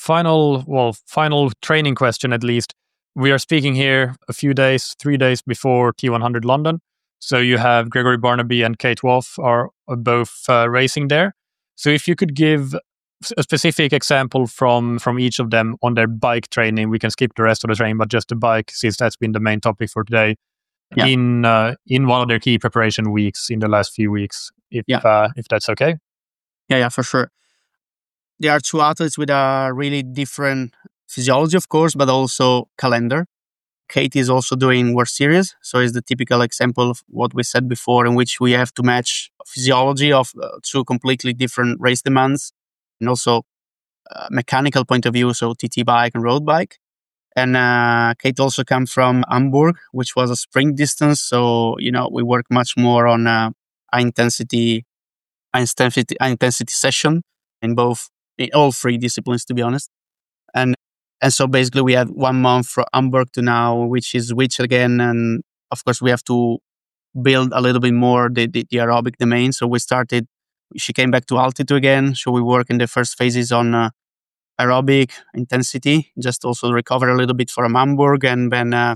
final training question, at least. We are speaking here a few days, 3 days before T100 London. So you have Gregory Barnaby and Kate Wolf are both racing there. So if you could give a specific example from each of them on their bike training, we can skip the rest of the training, but just the bike, since that's been the main topic for today. Yeah. In one of their key preparation weeks in the last few weeks, if that's okay. Yeah, for sure. There are 2 athletes with a really different physiology, of course, but also calendar. Kate is also doing World Series, so it's the typical example of what we said before, in which we have to match physiology of 2 completely different race demands, and also mechanical point of view, so TT bike and road bike. And Kate also comes from Hamburg, which was a sprint distance, so we work much more on high intensity session in all 3 disciplines, to be honest. And so basically we had 1 month from Hamburg to now, which again, and of course we have to build a little bit more the aerobic domain. So she came back to altitude again. So we work in the first phases on aerobic intensity, just also recover a little bit from Hamburg, and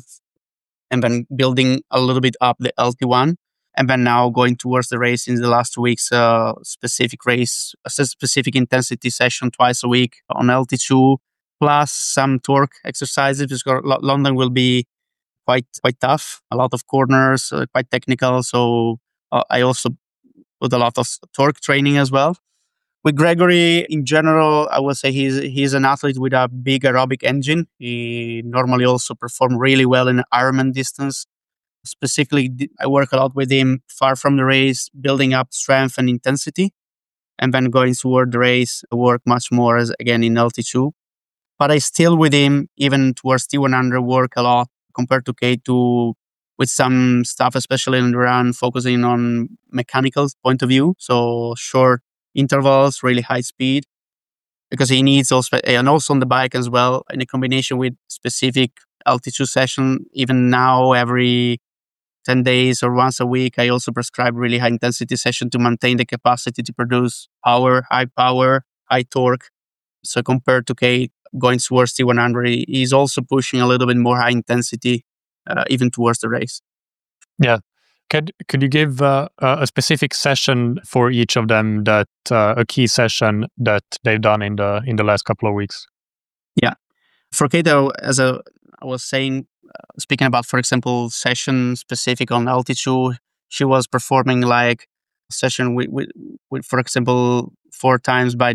then building a little bit up the LT1. And then now going towards the race in the last 2 weeks, specific intensity session twice a week on LT2, plus some torque exercises because London will be quite tough. A lot of corners, quite technical. So I also put a lot of torque training as well. With Gregory, in general, I would say he's an athlete with a big aerobic engine. He normally also performed really well in Ironman distance. Specifically, I work a lot with him far from the race, building up strength and intensity, and then going toward the race, I work much more as again in LT2. But I still with him, even towards T100, work a lot compared to K2 with some stuff, especially in the run, focusing on mechanical point of view. So short intervals, really high speed, because he needs also, and also on the bike as well, in a combination with specific LT2 session. Even now, every 10 days or once a week, I also prescribe really high intensity session to maintain the capacity to produce power, high torque. So compared to K going towards T100, he's also pushing a little bit more high intensity, even towards the race. Yeah. Could you give a specific session for each of them, that a key session that they've done in the last couple of weeks? Yeah. For Kato, as I was saying, speaking about, for example, session specific on altitude, she was performing like a session with for example, 4 times by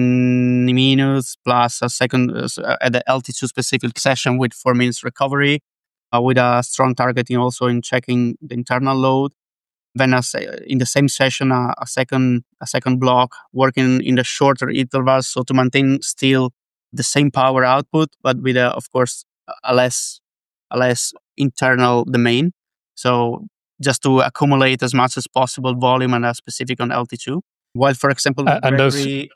9 minutes plus a second at the altitude specific session with 4 minutes recovery, with a strong targeting also in checking the internal load. Then in the same session, a second block working in the shorter intervals, so to maintain still the same power output, but with of course a less internal domain. So just to accumulate as much as possible volume and specific on LT2. While, for example, Gregory,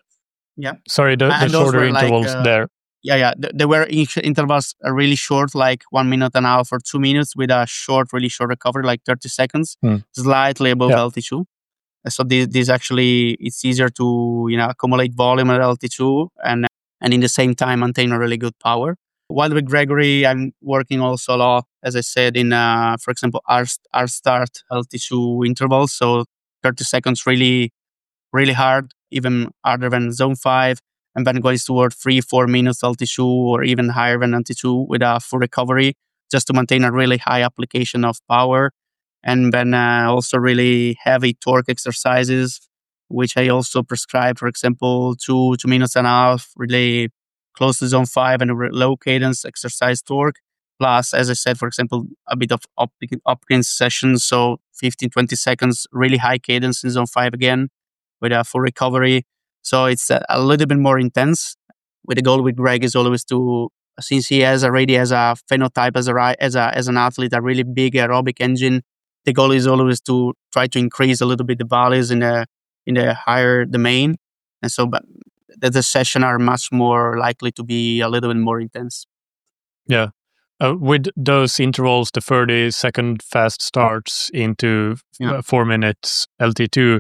the shorter intervals like, there. There were intervals really short, like 1 minute and a half or 2 minutes, with a really short recovery, like 30 seconds, slightly above LT2. So this actually, it's easier to accumulate volume at LT2 and in the same time maintain a really good power. While with Gregory, I'm working also a lot, as I said, in for example, our start LT2 intervals. So 30 seconds really hard, even harder than zone 5, and then going toward 3-4 minutes LT2 or even higher than LT2 with a full recovery, just to maintain a really high application of power. And then also really heavy torque exercises, which I also prescribe, for example, 2 minutes and a half, really close to zone 5 and a low cadence exercise torque. Plus, as I said, for example, a bit of Hopkins sessions, so 15-20 seconds, really high cadence in zone 5 again, with a full recovery. So it's a little bit more intense. With the goal with Greg is always to, since he already has a phenotype as an athlete, a really big aerobic engine, the goal is always to try to increase a little bit the values in the higher domain. And so but the session are much more likely to be a little bit more intense. Yeah. With those intervals, the 30-second fast starts into 4 minutes LT2,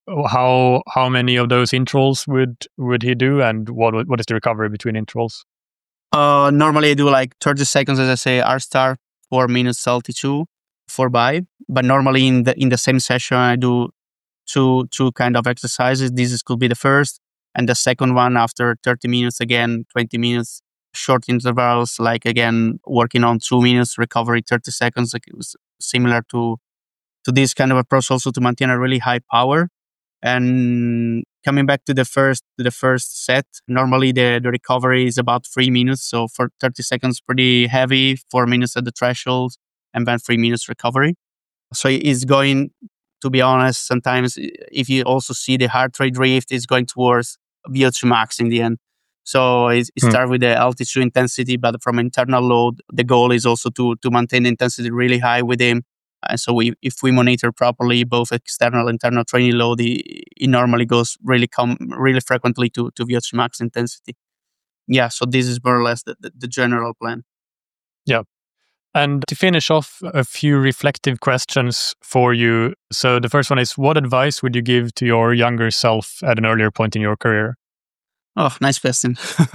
how many of those intervals would he do, and what is the recovery between intervals? Normally I do like 30 seconds, as I say, R start, 4 minutes LT2, 4 by. But normally in the same session I do two kind of exercises. This could be the first, and the second one after 30 minutes again, 20 minutes short intervals, like again working on 2 minutes recovery, 30 seconds. Like it was similar to this kind of approach, also to maintain a really high power. And coming back to the first set, normally the recovery is about 3 minutes. So for 30 seconds, pretty heavy, 4 minutes at the threshold, and then 3 minutes recovery. So it's going, to be honest, sometimes if you also see the heart rate drift, it's going towards VO2 max in the end. So it starts with the altitude intensity, but from internal load, the goal is also to maintain the intensity really high with him. And so if we monitor properly both external and internal training load, it normally goes really frequently to VO2 max intensity. Yeah, so this is more or less the general plan. Yeah. And to finish off, a few reflective questions for you. So the first one is, what advice would you give to your younger self at an earlier point in your career? Oh, nice question.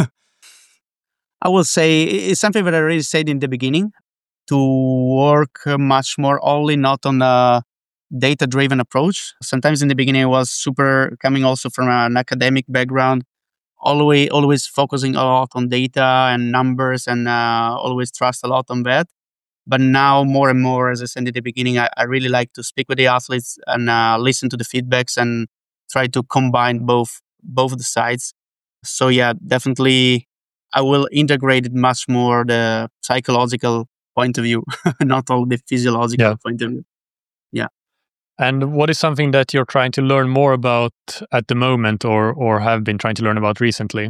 I will say it's something that I already said in the beginning, to work much more only not on a data-driven approach. Sometimes in the beginning I was super coming also from an academic background, always focusing a lot on data and numbers, and always trust a lot on that. But now more and more, as I said at the beginning, I really like to speak with the athletes and listen to the feedbacks and try to combine both the sides. So yeah, definitely I will integrate it much more the psychological point of view, not all the physiological point of view. Yeah. And what is something that you're trying to learn more about at the moment, or have been trying to learn about recently?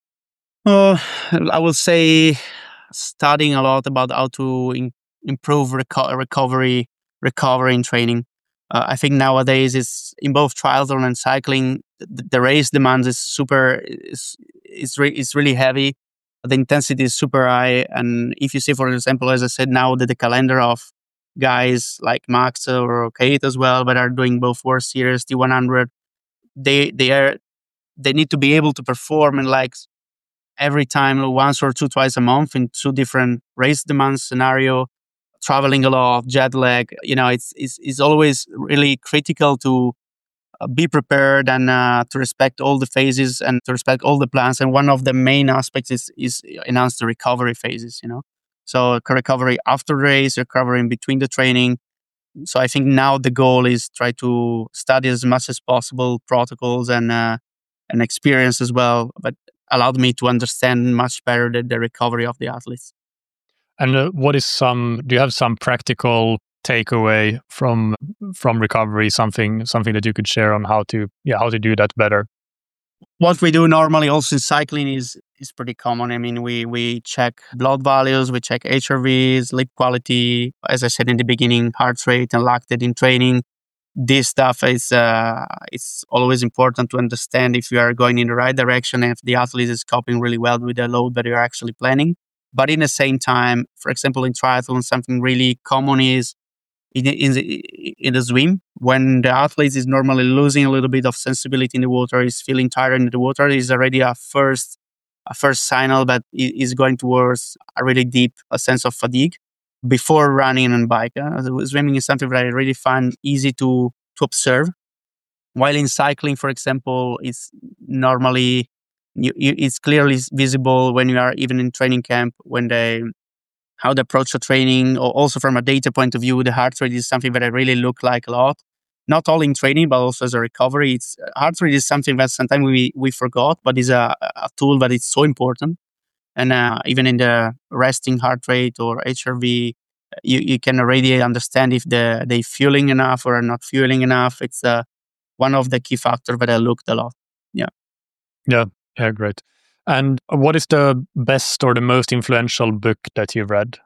I will say studying a lot about how to improve recovery in training. I think nowadays it's in both triathlon and cycling. The race demands is really heavy. The intensity is super high, and if you see, for example, as I said, now that the calendar of guys like Max or Kate as well, that are doing both World Series, T100, they need to be able to perform in like every time, once or twice a month in two different race demand scenario, traveling a lot, jet lag. It's always really critical to be prepared and to respect all the phases and to respect all the plans. And one of the main aspects is enhance the recovery phases. So recovery after race, recovery in between the training. So I think now the goal is try to study as much as possible protocols and experience as well, but allowed me to understand much better the recovery of the athletes. And do you have some practical takeaway from recovery, something that you could share on how to do that better? What we do normally also in cycling is pretty common. I mean, we check blood values, we check HRVs, lip quality, as I said in the beginning, heart rate and lactate in training. This stuff is it's always important to understand if you are going in the right direction and if the athlete is coping really well with the load that you're actually planning. But in the same time, for example, in triathlon, something really common is in the swim, when the athlete is normally losing a little bit of sensibility in the water, is feeling tired in the water, is already a first signal that is going towards a really deep sense of fatigue before running and bike. Swimming is something that I really find easy to observe. While in cycling, for example, it's normally it's clearly visible when you are even in training camp, when how they approach the training, or also from a data point of view, the heart rate is something that I really look like a lot. Not only in training, but also as a recovery. It's heart rate is something that sometimes we forgot, but is a tool that is so important. And even in the resting heart rate or HRV, you can already understand if they fueling enough or are not fueling enough. It's one of the key factors that I looked a lot. Yeah. Yeah, great. And what is the best or the most influential book that you've read?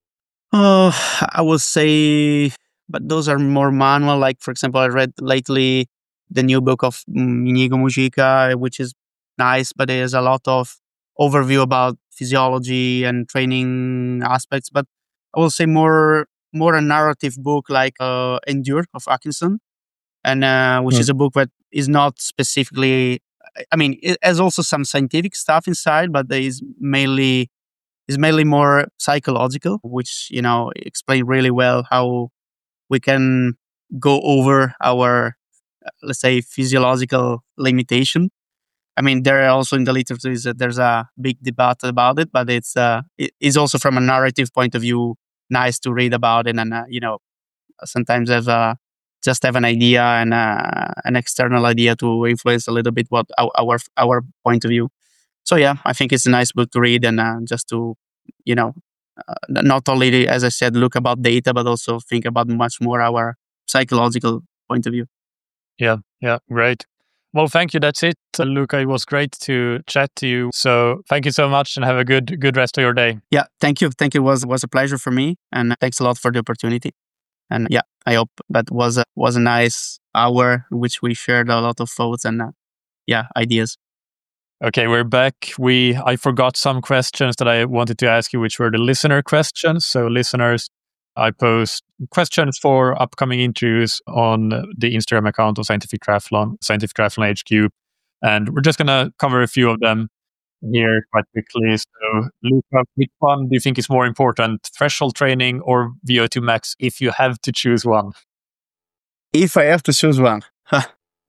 I will say, but those are more manual. Like, for example, I read lately the new book of Inigo Mujica, which is nice, but there's a lot of overview about physiology and training aspects. But I will say more a narrative book like Endure of Atkinson, and which is a book that is not specifically. I mean, it has also some scientific stuff inside, but there is mainly more psychological, which explain really well how we can go over our, let's say, physiological limitation. I mean, there are also in the literature there's a big debate about it, but it is also from a narrative point of view nice to read about it, and sometimes just have an idea and an external idea to influence a little bit what our point of view. So yeah, I think it's a nice book to read, and just to not only, as I said, look about data, but also think about much more our psychological point of view. Yeah, great. Well, thank you. That's it, Luca. It was great to chat to you. So thank you so much, and have a good rest of your day. Yeah, thank you. It was a pleasure for me, and thanks a lot for the opportunity. And yeah, I hope that was a nice hour, which we shared a lot of thoughts and ideas. Okay, we're back. I forgot some questions that I wanted to ask you, which were the listener questions. So listeners, I post questions for upcoming interviews on the Instagram account of Scientific Triathlon HQ. And we're just going to cover a few of them here quite quickly. So Luca, which one do you think is more important, threshold training or VO2 max, if you have to choose one? If I have to choose one,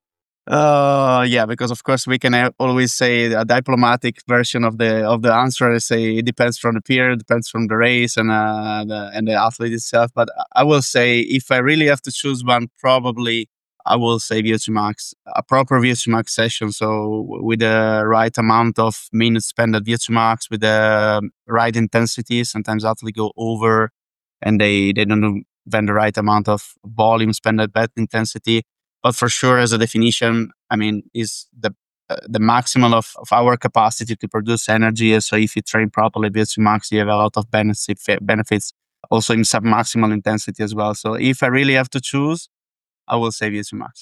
Yeah, because of course we can always say a diplomatic version of the answer. I say it depends from the period, depends from the race and the athlete itself. But I will say if I really have to choose one, probably I will say VO2 max, a proper VO2 max session. So with the right amount of minutes spent at VO2 max, with the right intensity. Sometimes athletes go over, and they don't do then the right amount of volume spent at that intensity. But for sure, as a definition, I mean, is the maximum of our capacity to produce energy. So if you train properly, VO2 max, you have a lot of benefits also in sub-maximal intensity as well. So if I really have to choose, I will say VO2 max.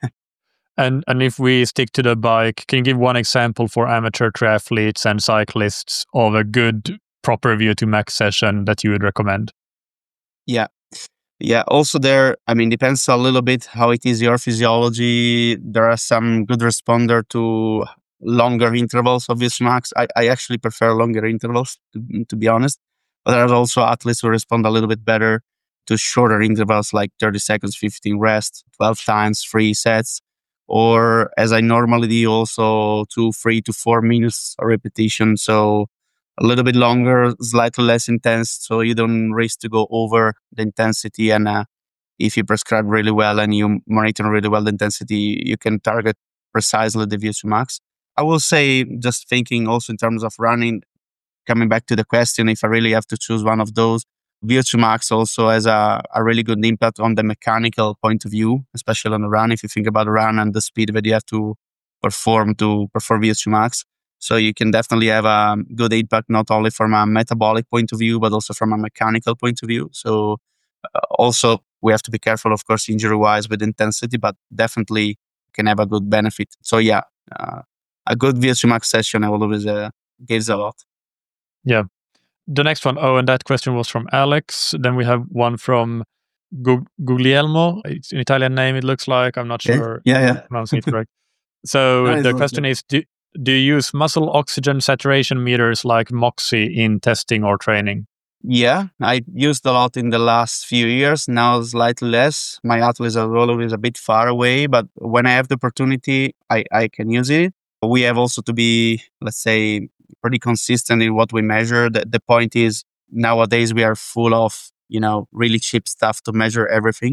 And if we stick to the bike, can you give one example for amateur triathletes and cyclists of a good proper VO2 max session that you would recommend? Yeah. Yeah, also there, I mean, depends a little bit how it is your physiology. There are some good responder to longer intervals of VO2 max. I actually prefer longer intervals, to be honest. But there are also athletes who respond a little bit better to shorter intervals, like 30 seconds, 15 rest, 12 times, 3 sets. Or as I normally do, also 2, 3 to 4 minutes repetition. So a little bit longer, slightly less intense, so you don't risk to go over the intensity. And if you prescribe really well and you monitor really well the intensity, you can target precisely the VO2 max. I will say, just thinking also in terms of running, coming back to the question, if I really have to choose one of those, VO2 max also has a really good impact on the mechanical point of view, especially on the run. If you think about the run and the speed that you have to perform VO2 max. So you can definitely have a good impact, not only from a metabolic point of view, but also from a mechanical point of view. So also we have to be careful, of course, injury wise with intensity, but definitely can have a good benefit. So yeah, a good VO2 max session always gives a lot. Yeah. The next one, and that question was from Alex. Then we have one from Guglielmo. It's an Italian name, it looks like. I'm not sure Yeah. I'm pronouncing it correct. So the question is, do you use muscle oxygen saturation meters like Moxy in testing or training? Yeah, I used a lot in the last few years. Now slightly less. My athletes are always a bit far away, but when I have the opportunity, I can use it. We have also to be, let's say, pretty consistent in what we measure. The point is, nowadays we are full of, really cheap stuff to measure everything.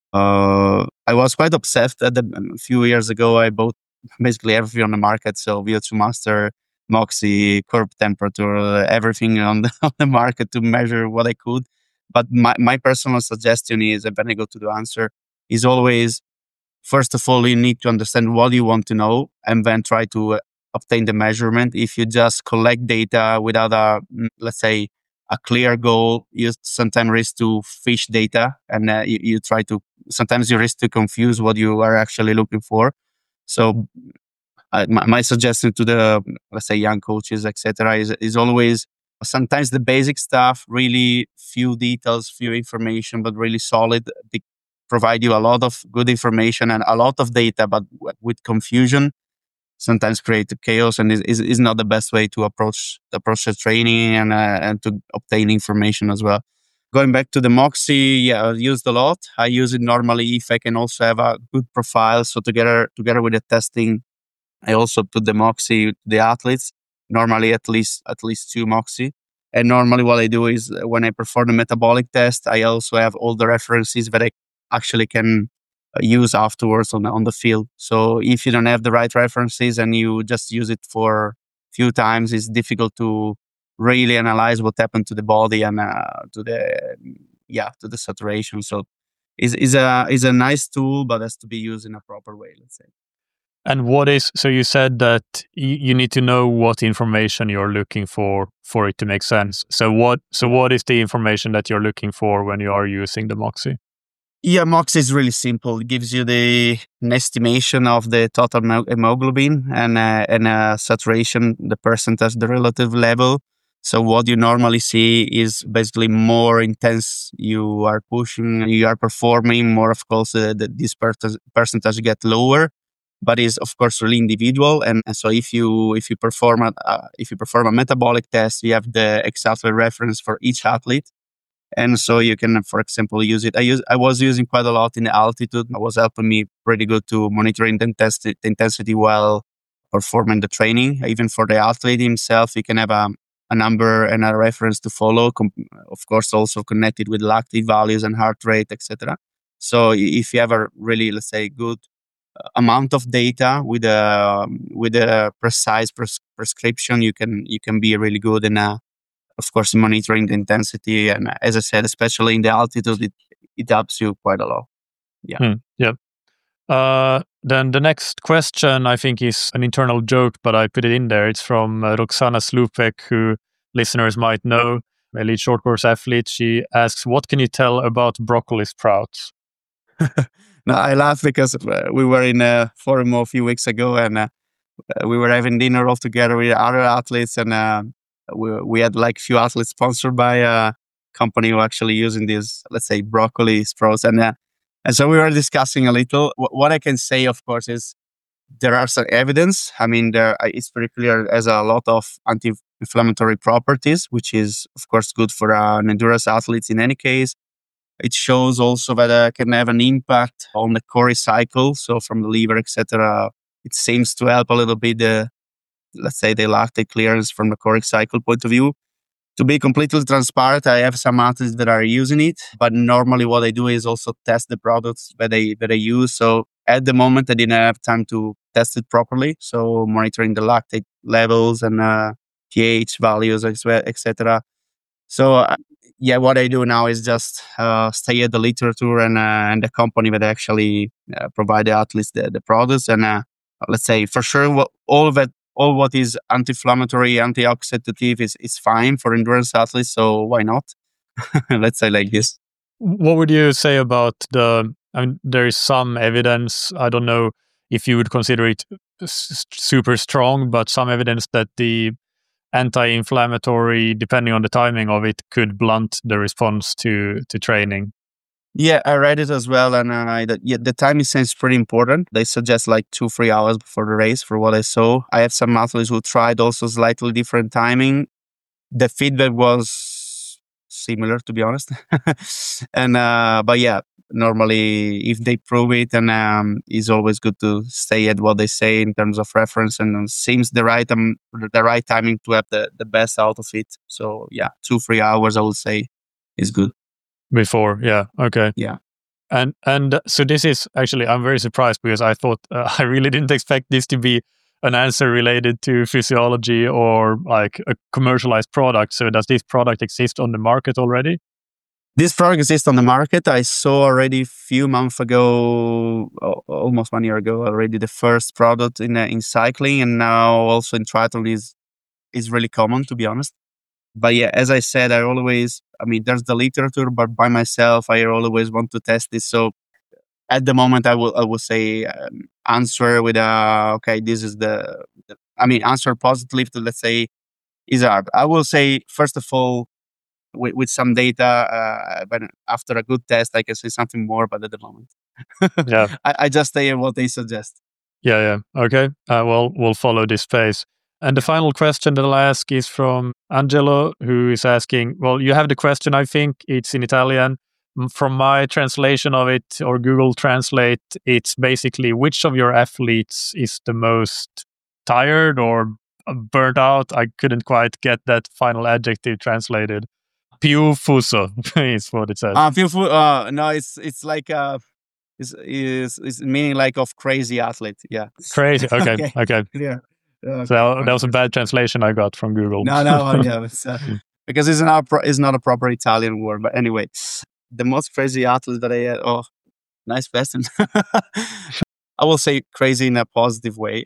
I was quite obsessed a few years ago. I bought basically everything on the market. So VO2 Master, Moxy, curb temperature, everything on the market to measure what I could. But my personal suggestion is, and then I go to the answer, is always, first of all, you need to understand what you want to know and then try to obtain the measurement. If you just collect data without let's say, a clear goal, you sometimes risk to fish data, and sometimes you risk to confuse what you are actually looking for. So my suggestion to the, let's say, young coaches, etc., is always sometimes the basic stuff, really few details, few information, but really solid. They provide you a lot of good information and a lot of data, but with confusion, sometimes create chaos, and is not the best way to approach the training and to obtain information as well. Going back to the Moxy, yeah, I used a lot. I use it normally if I can also have a good profile. So together with the testing, I also put the Moxy to the athletes, normally at least 2 Moxy. And normally what I do is when I perform the metabolic test, I also have all the references that I actually can use afterwards on the field. So if you don't have the right references and you just use it for a few times, it's difficult to really analyze what happened to the body and to the saturation. So is a nice tool, but has to be used in a proper way, let's say. And so you said that you need to know what information you're looking for it to make sense. So what is the information that you're looking for when you are using the Moxy? Yeah, Moxy is really simple. It gives you an estimation of the total hemoglobin and saturation, the percentage, the relative level. So what you normally see is basically more intense you are pushing, you are performing, more of course this percentage get lower, but is of course really individual. And so if you perform a metabolic test, you have the exact reference for each athlete. And so you can, for example, use it. I was using quite a lot in the altitude. It was helping me pretty good to monitoring the intensity while performing the training. Even for the athlete himself, you can have a number and a reference to follow. Of course, also connected with lactate values and heart rate, etc. So if you have a really, let's say, good amount of data with a precise prescription, you can be really good in of course monitoring the intensity. And as I said, especially in the altitude, it helps you quite a lot. Yeah. Yeah. Then the next question, I think, is an internal joke, but I put it in there. It's from Roxana Slupek, who listeners might know, elite short course athlete. She asks, what can you tell about broccoli sprouts? No, I laugh because we were in a forum a few weeks ago, and we were having dinner all together with other athletes, and we had like few athletes sponsored by a company who are actually using these, let's say, broccoli sprouts, and so we were discussing a little. What I can say, of course, is there are some evidence. I mean, it's very clear as a lot of anti-inflammatory properties, which is of course good for an endurance athletes in any case. It shows also that it can have an impact on the Cori cycle, so from the liver, etc. It seems to help a little bit let's say, the lactate clearance from the Cori cycle point of view. To be completely transparent, I have some athletes that are using it, but normally what I do is also test the products that I use. So at the moment, I didn't have time to test it properly. So monitoring the lactate levels and pH values, etc. So yeah, what I do now is just stay at the literature and the company that actually provide the athletes the products. And let's say for sure, all what is anti-inflammatory, antioxidative is fine for endurance athletes. So why not? Let's say like this. What would you say about there is some evidence, I don't know if you would consider it super strong, but some evidence that the anti-inflammatory, depending on the timing of it, could blunt the response to training. Yeah, I read it as well, and the timing seems pretty important. They suggest like 2-3 hours before the race, for what I saw. I have some athletes who tried also slightly different timing. The feedback was similar, to be honest. And but yeah, normally if they prove it, and it's always good to stay at what they say in terms of reference, and seems the right timing to have the best out of it. So yeah, 2-3 hours I would say is good. Before, yeah, okay. Yeah. And so this is actually, I'm very surprised because I thought I really didn't expect this to be an answer related to physiology or like a commercialized product. So does this product exist on the market already? This product exists on the market. I saw already a few months ago, almost 1 year ago, already the first product in cycling, and now also in triathlon is really common, to be honest. But yeah, as I said, I mean, there's the literature, but by myself, I always want to test this. So at the moment, I will say answer with okay, this is answer positively to, let's say, is hard. I will say, first of all, with some data, but after a good test, I can say something more, but at the moment, yeah, I just stay in what they suggest. Yeah. Okay. Well, we'll follow this space. And the final question that I'll ask is from Angelo, who is asking, well, you have the question, I think it's in Italian. From my translation of it, or Google Translate, it's basically which of your athletes is the most tired or burnt out? I couldn't quite get that final adjective translated. Più fuso is what it says. No, it's like is meaning like of crazy athlete. Yeah. Crazy. Okay. Okay. Yeah. So that was a bad translation I got from Google. No, yeah, because it's not a proper Italian word. But anyway, the most crazy athlete that I had. Oh, nice question. I will say crazy in a positive way.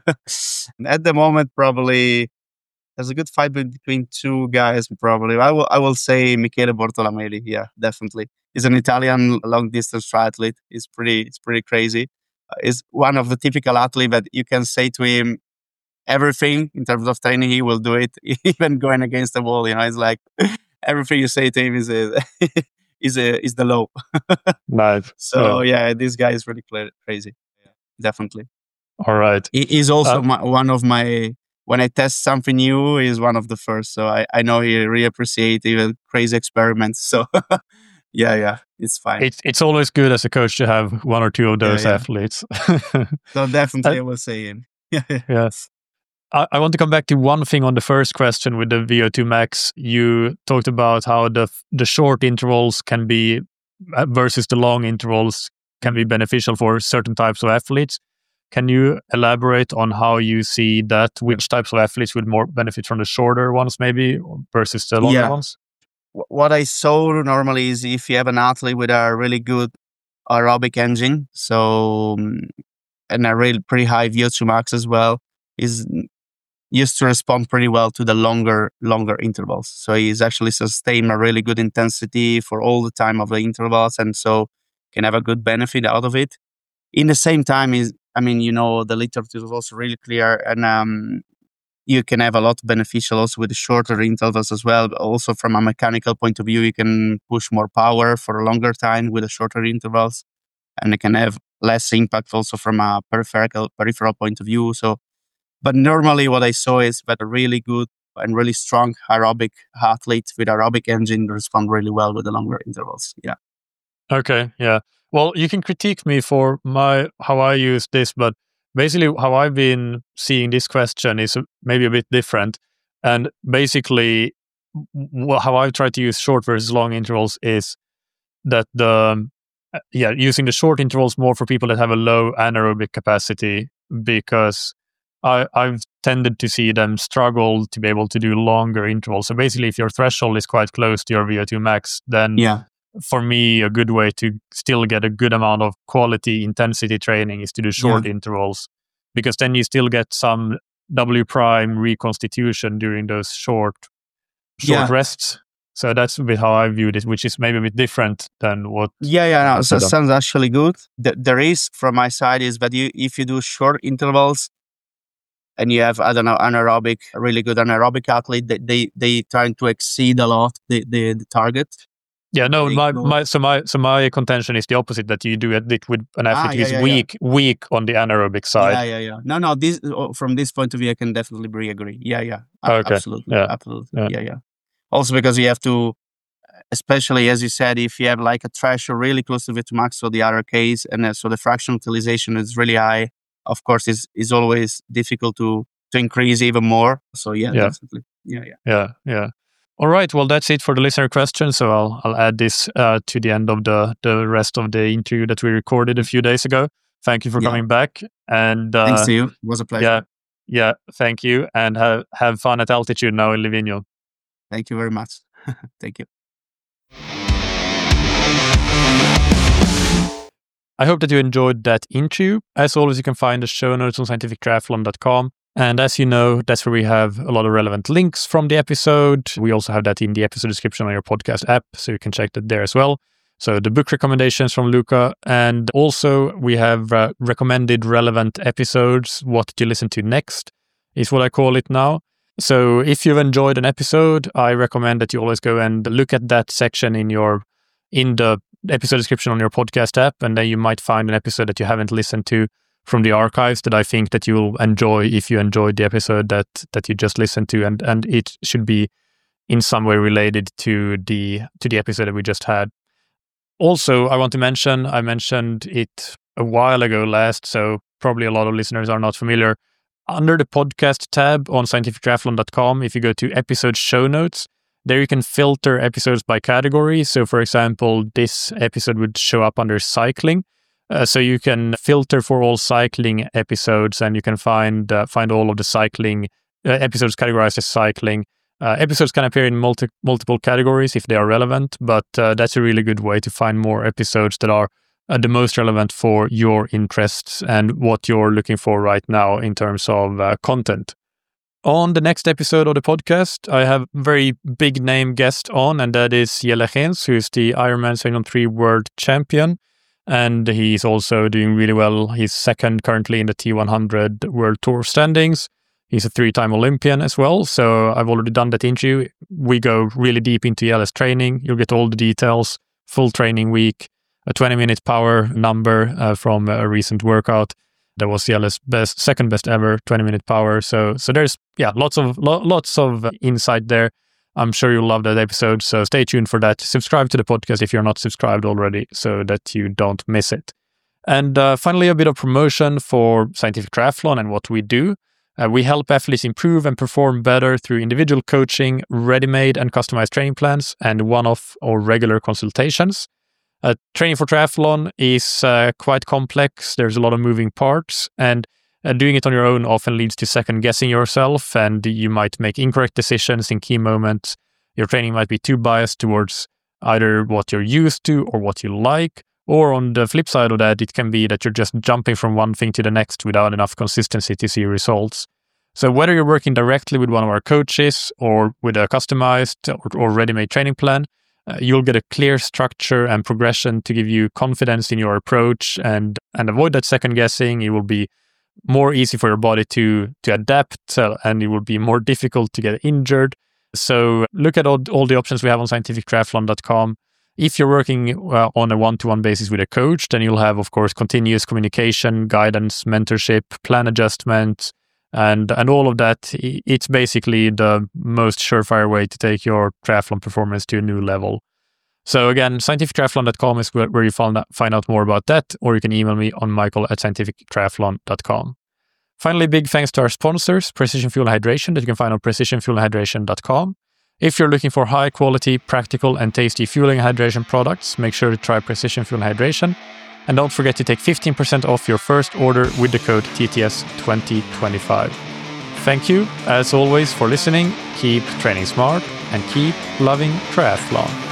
At the moment, probably there's a good fight between two guys. Probably I will say Michele Bortolomelli. Yeah, definitely. He's an Italian long distance triathlete. It's pretty crazy. He's one of the typical athlete that you can say to him everything in terms of training, he will do it, even going against the wall. It's like everything you say to him is is the low. Nice. So yeah, this guy is really crazy. Yeah, definitely. All right. He's also one of my when I test something new, he's one of the first. So I know he really appreciates even crazy experiments. So yeah, it's fine. It's always good as a coach to have one or two of those athletes. So definitely I was saying. Yes. I want to come back to one thing on the first question with the VO2 max. You talked about how the short intervals can be versus the long intervals can be beneficial for certain types of athletes. Can you elaborate on how you see that? Which types of athletes would more benefit from the shorter ones maybe versus the longer ones? What I saw normally is if you have an athlete with a really good aerobic engine, so and a really pretty high VO2 max as well, is used to respond pretty well to the longer intervals. So he's actually sustained a really good intensity for all the time of the intervals, and so can have a good benefit out of it. In the same time, the literature is also really clear, and you can have a lot beneficial also with the shorter intervals as well. But also from a mechanical point of view, you can push more power for a longer time with the shorter intervals, and it can have less impact also from a peripheral point of view. So, but normally what I saw is that a really good and really strong aerobic athletes with aerobic engine respond really well with the longer intervals. Yeah. Okay. Yeah. Well, you can critique me for how I use this, but basically how I've been seeing this question is maybe a bit different. And basically how I've tried to use short versus long intervals is that using the short intervals more for people that have a low anaerobic capacity, because I've tended to see them struggle to be able to do longer intervals. So basically, if your threshold is quite close to your VO2 max, then for me, a good way to still get a good amount of quality intensity training is to do short intervals, because then you still get some W prime reconstitution during those short rests. So that's a bit how I viewed it, which is maybe a bit different than what. No, so sounds actually good. The risk from my side is that if you do short intervals and you have, I don't know, a really good anaerobic athlete, they trying to exceed a lot the target. Yeah, no, my contention is the opposite, that you do it with an athlete who's weak on the anaerobic side. Yeah. No, this from this point of view, I can definitely agree. Yeah. Okay. Absolutely. Yeah. Also because you have to, especially as you said, if you have like a threshold really close to VO2 max, so the other case, and so the fraction utilization is really high, of course, is always difficult to increase even more. So definitely. Yeah. All right. Well, that's it for the listener questions. So I'll add this to the end of the rest of the interview that we recorded a few days ago. Thank you for coming back. And thanks to you. It was a pleasure. Yeah. Thank you, and have fun at altitude now in Livigno. Thank you very much. Thank you. I hope that you enjoyed that interview. As always, you can find the show notes on scientifictriathlon.com. And as you know, that's where we have a lot of relevant links from the episode. We also have that in the episode description on your podcast app, so you can check that there as well. So the book recommendations from Luca, and also we have recommended relevant episodes. What did you listen to next is what I call it now. So if you've enjoyed an episode, I recommend that you always go and look at that section in the episode description on your podcast app, and then you might find an episode that you haven't listened to from the archives that I think that you will enjoy if you enjoyed the episode that you just listened to, and it should be in some way related to the episode that we just had. Also, I want to mention, I mentioned it a while ago last, so probably a lot of listeners are not familiar. Under the podcast tab on scientifictriathlon.com, if you go to episode show notes, there you can filter episodes by category. So for example, this episode would show up under cycling. So you can filter for all cycling episodes, and you can find all of the cycling episodes categorized as cycling. Episodes can appear in multiple categories if they are relevant, but that's a really good way to find more episodes that are the most relevant for your interests and what you're looking for right now in terms of content. On the next episode of the podcast, I have a very big name guest on, and that is Jelle Geens, who is the Ironman 7-on-3 world champion. And he's also doing really well. He's second currently in the T100 World Tour standings. He's a 3-time Olympian as well. So I've already done that interview. We go really deep into Jelle's training. You'll get all the details, full training week, a 20-minute power number from a recent workout. That was Jelle's second best ever 20-minute power. So there's lots of insight there. I'm sure you'll love that episode. So stay tuned for that. Subscribe to the podcast if you're not subscribed already, so that you don't miss it. And finally, a bit of promotion for Scientific Triathlon and what we do. We help athletes improve and perform better through individual coaching, ready-made and customized training plans, and one-off or regular consultations. Training for triathlon is quite complex. There's a lot of moving parts, and doing it on your own often leads to second-guessing yourself, and you might make incorrect decisions in key moments. Your training might be too biased towards either what you're used to or what you like, or on the flip side of that, it can be that you're just jumping from one thing to the next without enough consistency to see results. So whether you're working directly with one of our coaches or with a customized or ready-made training plan, you'll get a clear structure and progression to give you confidence in your approach and avoid that second guessing. It will be more easy for your body to adapt, and it will be more difficult to get injured. So look at all the options we have on scientifictriathlon.com. If you're working on a one-to-one basis with a coach, then you'll have, of course, continuous communication, guidance, mentorship, plan adjustment, and all of that. It's basically the most surefire way to take your triathlon performance to a new level. So again, scientifictriathlon.com is where you find out more about that, or you can email me on michael@scientifictriathlon.com. Finally, big thanks to our sponsors, Precision Fuel Hydration, that you can find on precisionfuelhydration.com. If you're looking for high quality, practical and tasty fueling and hydration products, make sure to try Precision Fuel Hydration. And don't forget to take 15% off your first order with the code TTS2025. Thank you, as always, for listening. Keep training smart and keep loving triathlon.